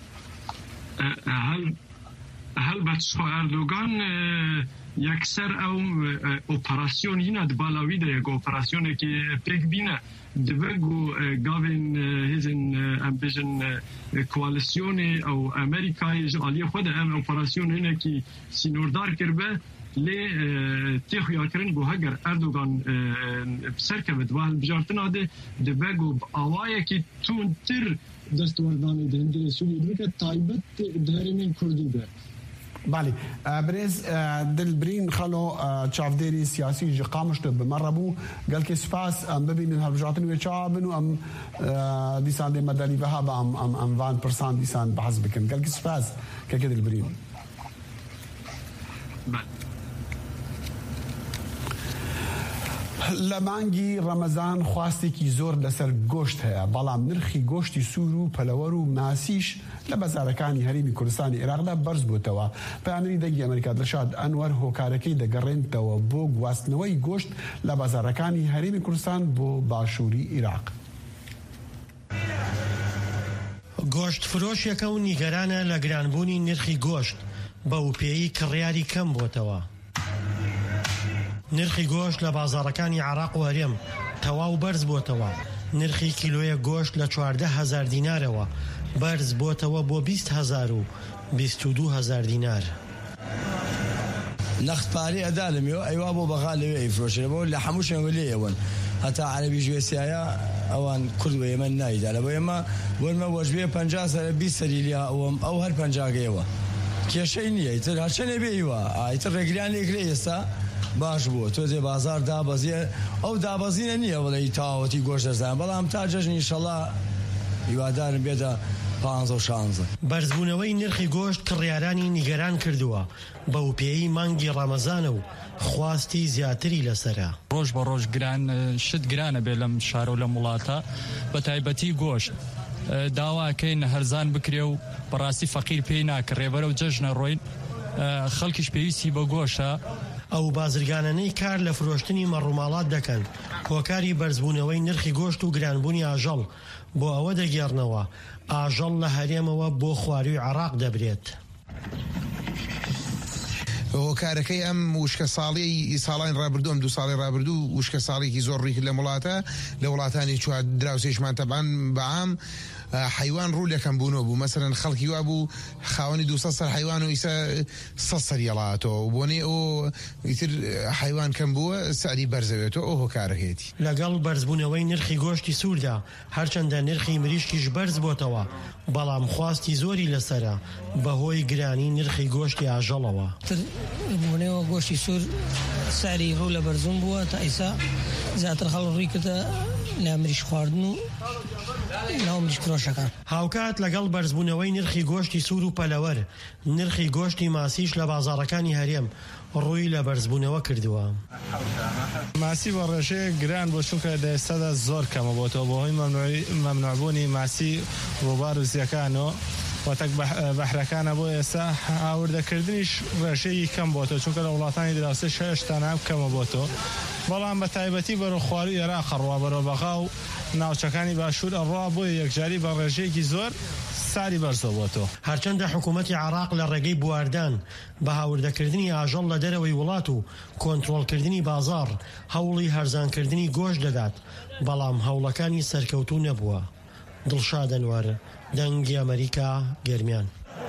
هل هل بچه اردوغان یکسر او اپراسیون هینا دبالاوی ده یک اپراسیونه که پیک بینه دبگو گاوین هزن امبیشن کوالسیون او امریکای جالی خود ام اپراسیون هینا که سینوردار کرده لی تیخویا کرن گو هگر اردوغان سرکبت و هل بجارتنا ده دبگو آوائه که تون تر دستوردانی ده هندره سوریه دبگه تایبت دهرمین کردی ده بالي بريز دلبرين خلو تشافديري سياسي جي قامشتو بمربو قال كي سفاس ام ببين هالبجاتن ويتشابن ام ديسان دي مدالي بهابا ام ام ام فان برسان ديسان بحسبكن قال كي سفاس كي دلبرين لمانگی رمضان خواستی کی زور لسر گوشت هیا بلام نرخی گوشتی سورو پلورو ماسیش لبزارکانی هریمی کردستانی عراق دا برز بوتوا پیامری دنگی امریکا دلشاد انور هوکارکی دگرین توا بو گواستنوی گوشت لبزارکانی هریمی کردستان بو باشوری عراق گۆشت فرۆشیەکە و نیگەرانە لە گرانبوونی نرخی گۆشت بەوپێیی کڕیاری کەم بۆتەوە. نرخی گۆشت لە بازاڕەکانی عێراق و هەرێم تەواو بەرز بۆتەوە. نرخی کیلۆیە گۆشت لە چواردە هەزار دینارەوە بەرز بۆتەوە بۆ بیست هەزار و بیست و دوو هەزار دینار. نەختپارەی ئەدا لەمێوە ئەیوا بۆ بەغا لەوێ ئەیفرۆشێ بۆ لە هەموو شوێن لێەوەن هەتا عەرەبی ژوێسیایە ئەوان کورد و ئێمە نایدا لە بۆ ئێمە وەرمە وەژبێ پەنجا سەرە بیست سەری لیا ئەوەم ئەو هەر پەنجاگەیەوە کێشەی نییە ئیتر هەرچەنێ بێیوە ئیتر ڕێگریان لێکرێ ئێستا باش بوو تۆزێ بازار دابەزیە ئەو دابەزینە نییە وڵی تاوەتی گۆشت دەزان بەڵام تا جەژنی ئینشەڵا هیوادارم بێتە پانزە و شانزە. بەرزبوونەوەی نرخی گۆشت کڕیارانی نیگەران کردووە بەوپێیی مانگی ڕەمەزانە و خواستی زیاتری لەسەرە. ڕۆژ بە ڕۆژ گران شت گرانە بێ لەم شارە و لە وڵاتە بە تایبەتی گۆشت داواکەین هەرزان بکرێ و بەڕاستی فەقیر پێی ناکڕێ بەرەو جەژنە ڕۆین خەڵکیش پێویستی بە گۆشە. ئەو بازرگانانەی کار لە فرۆشتنی مەڕووماڵات دەکەن هۆکاری بەرزبوونەوەی نرخی گۆشت و گرانبوونی ئاژەڵ بۆ ئەوە دەگێڕنەوە ئاژەڵ لە هەرێمەوە بۆ خواروی عێراق دەبرێت. هۆکارەکەی ئەم وشکە ساڵی ساڵان ڕابردوو ئەم دوو ساڵی ڕابردوو وشکە ساڵێکی زۆر ڕێک لە وڵاتە لە وڵاتانی چوار دراوسێشمان تەبان بەعام حیوان ڕوو لەکەم بوونەوە بوو مەسەرەن خەڵکی وا بوو خاوەنی دووسە سەر حیوان و ئیسا سە سەری هەڵاتەوە بۆنێ ئەو ئیتر حیوان کەم بووە سەری بەرزەوێتەوە ئەو هۆکارەکەیەتی. لەگەڵ بەرزبوونەوەی نرخی گۆشتی سووردا هەرچەندە نرخی مریشکیش بەرز بۆتەوە بەڵام خواستی زۆری لەسەرە بەهۆی گرانی نرخی گۆشتی ئاژەڵەوە. بوونەوە گۆشتی سوور ساری ڕوو لە بەرزوم بووە تا ئیسا زیاتر خەڵک ڕووی کردە لە مریش خواردن و ناومریش فرۆشەکان. هاوکات لەگەڵ بەرزبوونەوەی نرخی گۆشتی سوور و پەلەوەر نرخی گۆشتی ماسیش لە بازاڕەکانی هەرێم ڕووی لە بەرزبوونەوە کردووە. ماسی بە ڕێژەیە گران بۆ چونکە لە ئێستادا زۆر کەمە بۆتەوە بۆهۆی مەمنوعبوونی ماسی ڕووبار و زیەکانەوە وەتەک بەحرەکانە بۆ ئێستا هاوردەکردنیش ڕێژەیەکی کەم بۆتەوە چونکە لە وڵاتانی دراوسێ شەش تاناب کەمە بۆتەوە بەڵام بە تایبەتی بەرەو خواروی عێراق ڕوا بەرەو بەغا و ناوچەکانی باشوور ئەڕوا بۆ یەکجاری بە ڕێژەیەکی زۆر ساری بەرزەوە بۆتەوە. هەرچەندە حکوومەتی عێراق لە ڕێگەی بواردان بە هاوردەکردنی ئاژەڵ لە دەرەوەی وڵات و کۆنتڕۆڵکردنی بازاڕ هەوڵی هەرزانکردنی گۆشت دەدات بەڵام هەوڵەکانی سەرکەوتوو نەبووە. دڵشاد ئەنوار دەنگی ئەمریکا گەرمیان.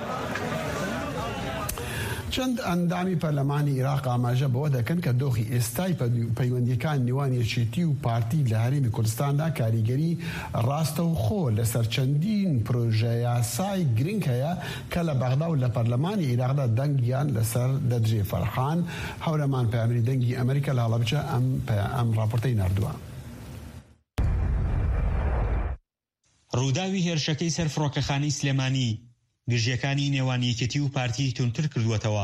چەند ئەندامی پەرلەمانی عێراق ئاماژە بەوە دەکەن کە دۆخی ئێستای پەیوەندیەکان نێوان یەکێتی و پارتی لە هەرێمی کوردستاندا کاریگەری ڕاستە و خۆ لەسەر چەندین پرۆژە یاسای گرنگ هەیە کە لە بەغدا و لە پەرلەمانی عێراقدا دەنگیان لەسەر دەدرێ. فەرحان هەورەمان پەیامەری دەنگی ئەمریکا لە هەڵەبجە ئەم راپۆرتەی ناردووە. ڕووداوی هێرشەکەی سەر فڕۆکەخانەی سلێمانی گژیەکانی نێوان یەکێتی و پارتی تونتر کردووەتەوە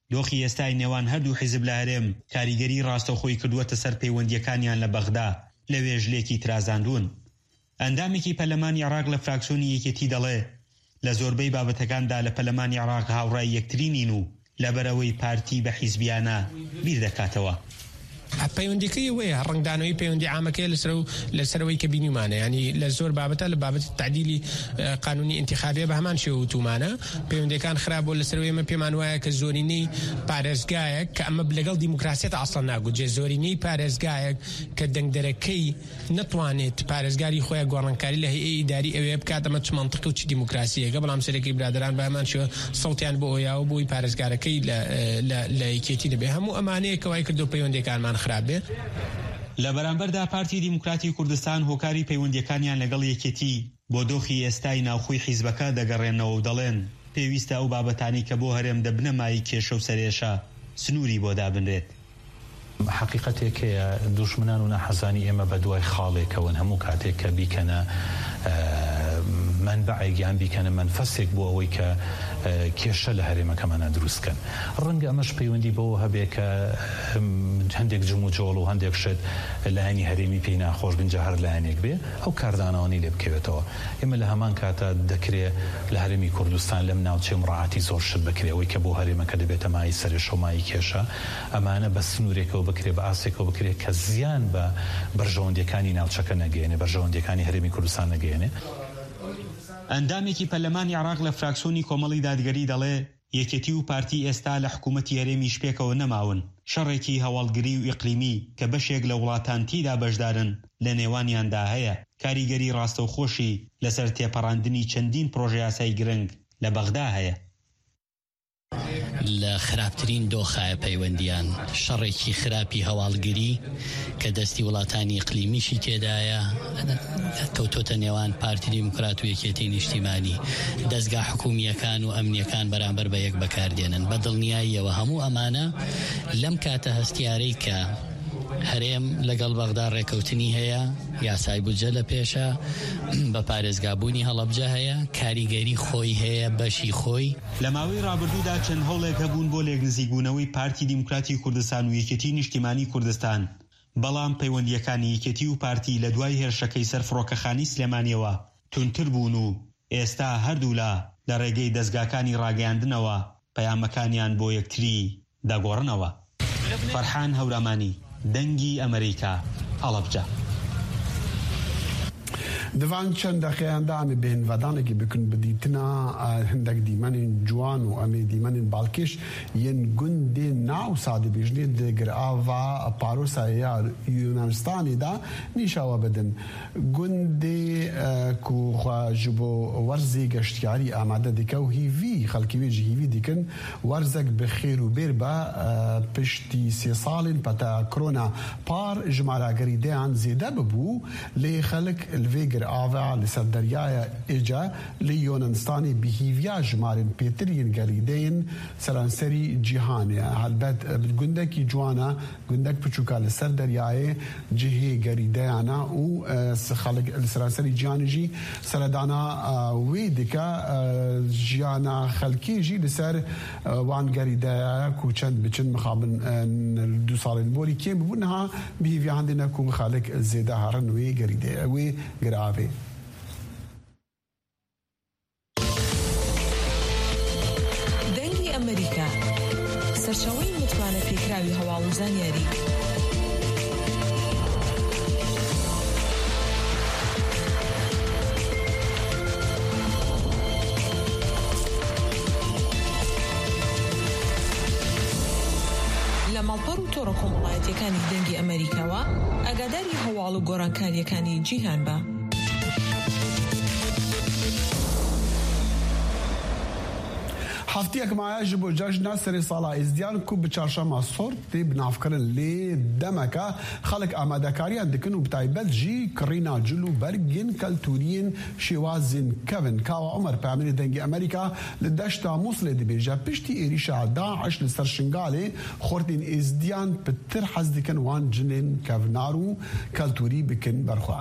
دۆخی ئێستای نێوان هەردوو حیزب لە هەرێم کاریگەری ڕاستەوخۆی کردووەتە سەر پەیوەندیەکانیان لە بەغدا لە وێژلێکی ترازاندون. ئەندامێکی پەرلەمانی عێراق لە فراکسیۆنی یەکێتی دەڵێ لە زۆربەی بابەتەکاندا لە پەرلەمانی عێراق هاوڕای یەکترینین و لەبەرەوەی پارتی بە حیزبیانە بیر دەکاتەوە. پەیوەندیەکەی وەیە ڕنگدانەوەی پەیوەندی عامەکەی لەسەر و لەسەرەوەی کە بینیمانە، ینی لە زۆر بابەتە لە بابەت تعدیلی قانونی انتخابیە بە هەمان شێوە وتومانە پەیوەندیەکان خراپبوو لەسەرەوەی ئەمە پێمان وایە کە زۆرینەی پارێزگایەک کە ئەمە لەگەڵ دیموکراسیەت ئاسڵ ناگوت جێ زۆرینەی پارێزگایەک کە دەنگدەرەکەی نەتوانێت پارێزگاری خۆیان گۆڕانکاری لە هەیئەی ئیداری ئەوێ بکات ئەمە چ مەنتیقی و چ دیموکراسیەکە، بەڵام سەرەکی برادران بە هەمان شێوە سەڵتیان بۆ ئەویاوە بۆی پارێزگارەکەی لە یەکێتی دەبێ. هەموو ئەمانەیە کە وای کردو پەیوەندیەکانمان خراپێ. لە بەرامبەردا پارتی دیموکراتی کوردستان هۆکاری پەیوەندیەکانیان لەگەڵ یەکێتی بۆ دۆخی ئێستای ناوخۆی حیزبەکە دەگەڕێنەوە و دەڵێن پێویستە ئەو بابەتانی کە بۆ هەرێم دەبنە مای کێشە و سەرێشە سنووری بۆ دابنرێت. حقیقەتێکەیە دوژمنان و نەحەزانی ئێمە بە دوای خاڵێکەوەن هەموو کاتێک کە بیکەنە منبعێکیان بیکەنە منفەسێک بۆ ئەوەی کە کێشە لە هەرێمەکەمانە دروستکەن. ڕەنگە ئەمەش پەیوەندی بەوە هەبێ کە هەندێک جم و جۆڵ و هەندێک شت لایەنی هەرێمی پێی ناخۆش گنجە هەر لایەنێک بێ ئەو کاردانەوەی لێ بکەوێتەوە. ئێمە لە هەمان کاتە دەکرێت لە هەرێمی کوردستان لەم ناوچێ مڕعاتی زۆر شت بکرێ ئەوەی کە بۆ هەرێمەکە دەبێتە مای سەرێشە و مای کێشە ئەمانە بە سنوورێکەوە بکرێ بە ئاسێکەوە بکرێت کە زیان بە بەرژەوەندیەکانی ناوچەکە نەگەێنێ بەرژەوەندیەکانی هەرێمی کوردستان نەگەێنێ. ئەندامێکی پەرلەمانی عێراق لە فراکسیۆنی کۆمەڵی دادگەری دەڵێ یەکێتی و پارتی ئێستا لە حکوومەتی هەرێمی شپێکەوە نەماون شەڕێکی هەواڵگری و ئیقلیمی کە بەشێک لە وڵاتان تیدا بەشدارن لە نێوانیاندا هەیە کاریگەری ڕاستەوخۆشی لەسەر تێپەڕاندنی چەندین پرۆژە یاسای گرنگ لە بەغدا هەیە. لە خراپترین دۆخایە پەیوەندیان شەڕێکی خراپی هەواڵگری کە دەستی وڵاتانی ئیقلیمیشی تێدایە کەوتۆتە نێوان پارتی دیموکرات و یەکێتی نیشتیمانی دەستگا حکومیەکان و ئەمنیەکان بەرامبەر بە یەک بەکاردێنن بە دڵنیاییەوە هەموو ئەمانە لەم کاتە هەستیارەی کە هەرێم لەگەڵ بەغدا ڕێکەوتنی هەیە یاسای بودجە لە پێشە بە پارێزگابوونی هەڵەبجە هەیە کاریگەری خۆی هەیە بەشی خۆی. لە ماوەی ڕابردوودا چەند هەوڵێک هەبوون بۆ لێگنزیبوونەوەی پارتی دیموکراتی کوردستان و یەکێتی نیشتیمانی کوردستان، بەڵام پەیوەندیەکانی یەکێتی و پارتی لە دوای هێرشەکەی سەر فڕۆکەخانی سلێمانیەوە تونتر بوون و ئێستا هەردوو لە لە ڕێگەی دەستگاکانی ڕاگەیاندنەوە پەیامەکانیان بۆ یەکتری داگۆڕنەوە. فەرحان هەورامانی، دەنگی ئەمریکا، هەڵەبجە. Divan çend daxeyandanê bêhnvedanekî bikin bi dîtina hindek dîmenên ciwan û em ê dîmenên balkêş yên gundê nav sadîbêjnê di girava Parosaya Yunanistanê de nîşawa bidin. Gundê ku xwe ji bo werzê geştyarî amade dike û hîvî xelkî wê ji hîvî dikin werzek bi xêr û bêr be piştî sê salên peta korona par ji maragerîdeyan zêde bibû lê xelek li vê ava li ser deryaya Ece li Yunanistanê bihîviya jimarên pêtiriyên gerîdeyên seranserî cîhanê helbet gundekî ciwana gundek piçûka li ser deryayê cihê gerîdeyana û li seranserî cîhanê jî seredana wê dike jiyana xelkê jî li ser wan gerîdeyaya ku çend biçin mixabin du salên borî kêm bû niha bihîviya hindê ne ku xelek zêde herin wê gerîdeye wê giravê. دەنگی ئەمریکا سەرچاوەی متمانە پێکراوی هەواڵ و زانیاری لە ماڵپەڕ و تۆڕە کۆمەڵایەتیەکانی دەنگی ئەمریکاوە ئاگاداری هەواڵ و گۆڕانکاریەکانی جیهان بە. هەفتەیەک مایە ji bo cejna serê sala êzdiyan ku bi çarşema sor tê binavkirin lê demeka xelek amadekariyan dikin û bi taybet jî kirîna cil û bergên keltûriyên şêwazên kevin. Kawa Umer Peyamînê dengê Amerîka li deşta Mosulê dibêje piştî êrîşa Daeş li ser Şingalê xortên êzdiyan bi tir hez dikin wan cinên kevnar û keltûrî bikin berxwe.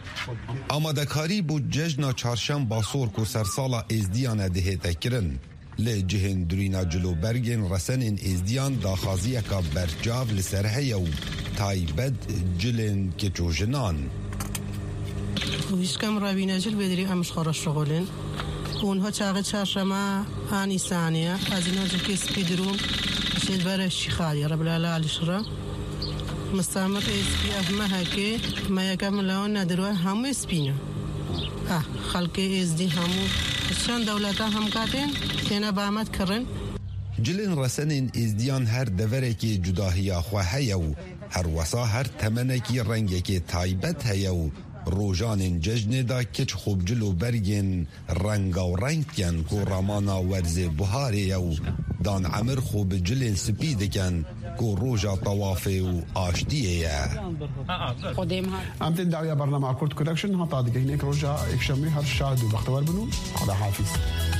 ئامادەکاری بۆ جەژنا چارشەمبا سۆر و سەرساڵا ئێزدیانە دەهێتە kirin. لجهن درینا جلو برگن رسن ازدیان داخازی که برجاو لسرهی و تایبد جلن کچوجنان ویش کم رابینا جل بدری امش خارج شغلن اونها چاقه چارشما هانی ثانیه از اینا جل کس پیدرون شد برش خالی رب العلا شرا مستعمر اسپی افما هکه ما یکم لون ندروه همو اسپینه اه خلق ازدی همو شان دولتا هم کاتن تینا بامت کرن جلن رسن ازدیان هر دورکی جداهی خواه و هر وسا هر تمنکی رنگکی تایبت هیو روجان ججن دا کچ خوب جلو برگن رنگ و رنگ کن کو رامانا ورز بهاری و دان عمر خوب جلن سپید کن کو روجا طوافه و آشتیه امتن دعوی برنامه کرد کودکشن ها تا دیگه هنیک روجا اکشمی هر شاد و بختور بنو خدا حافظ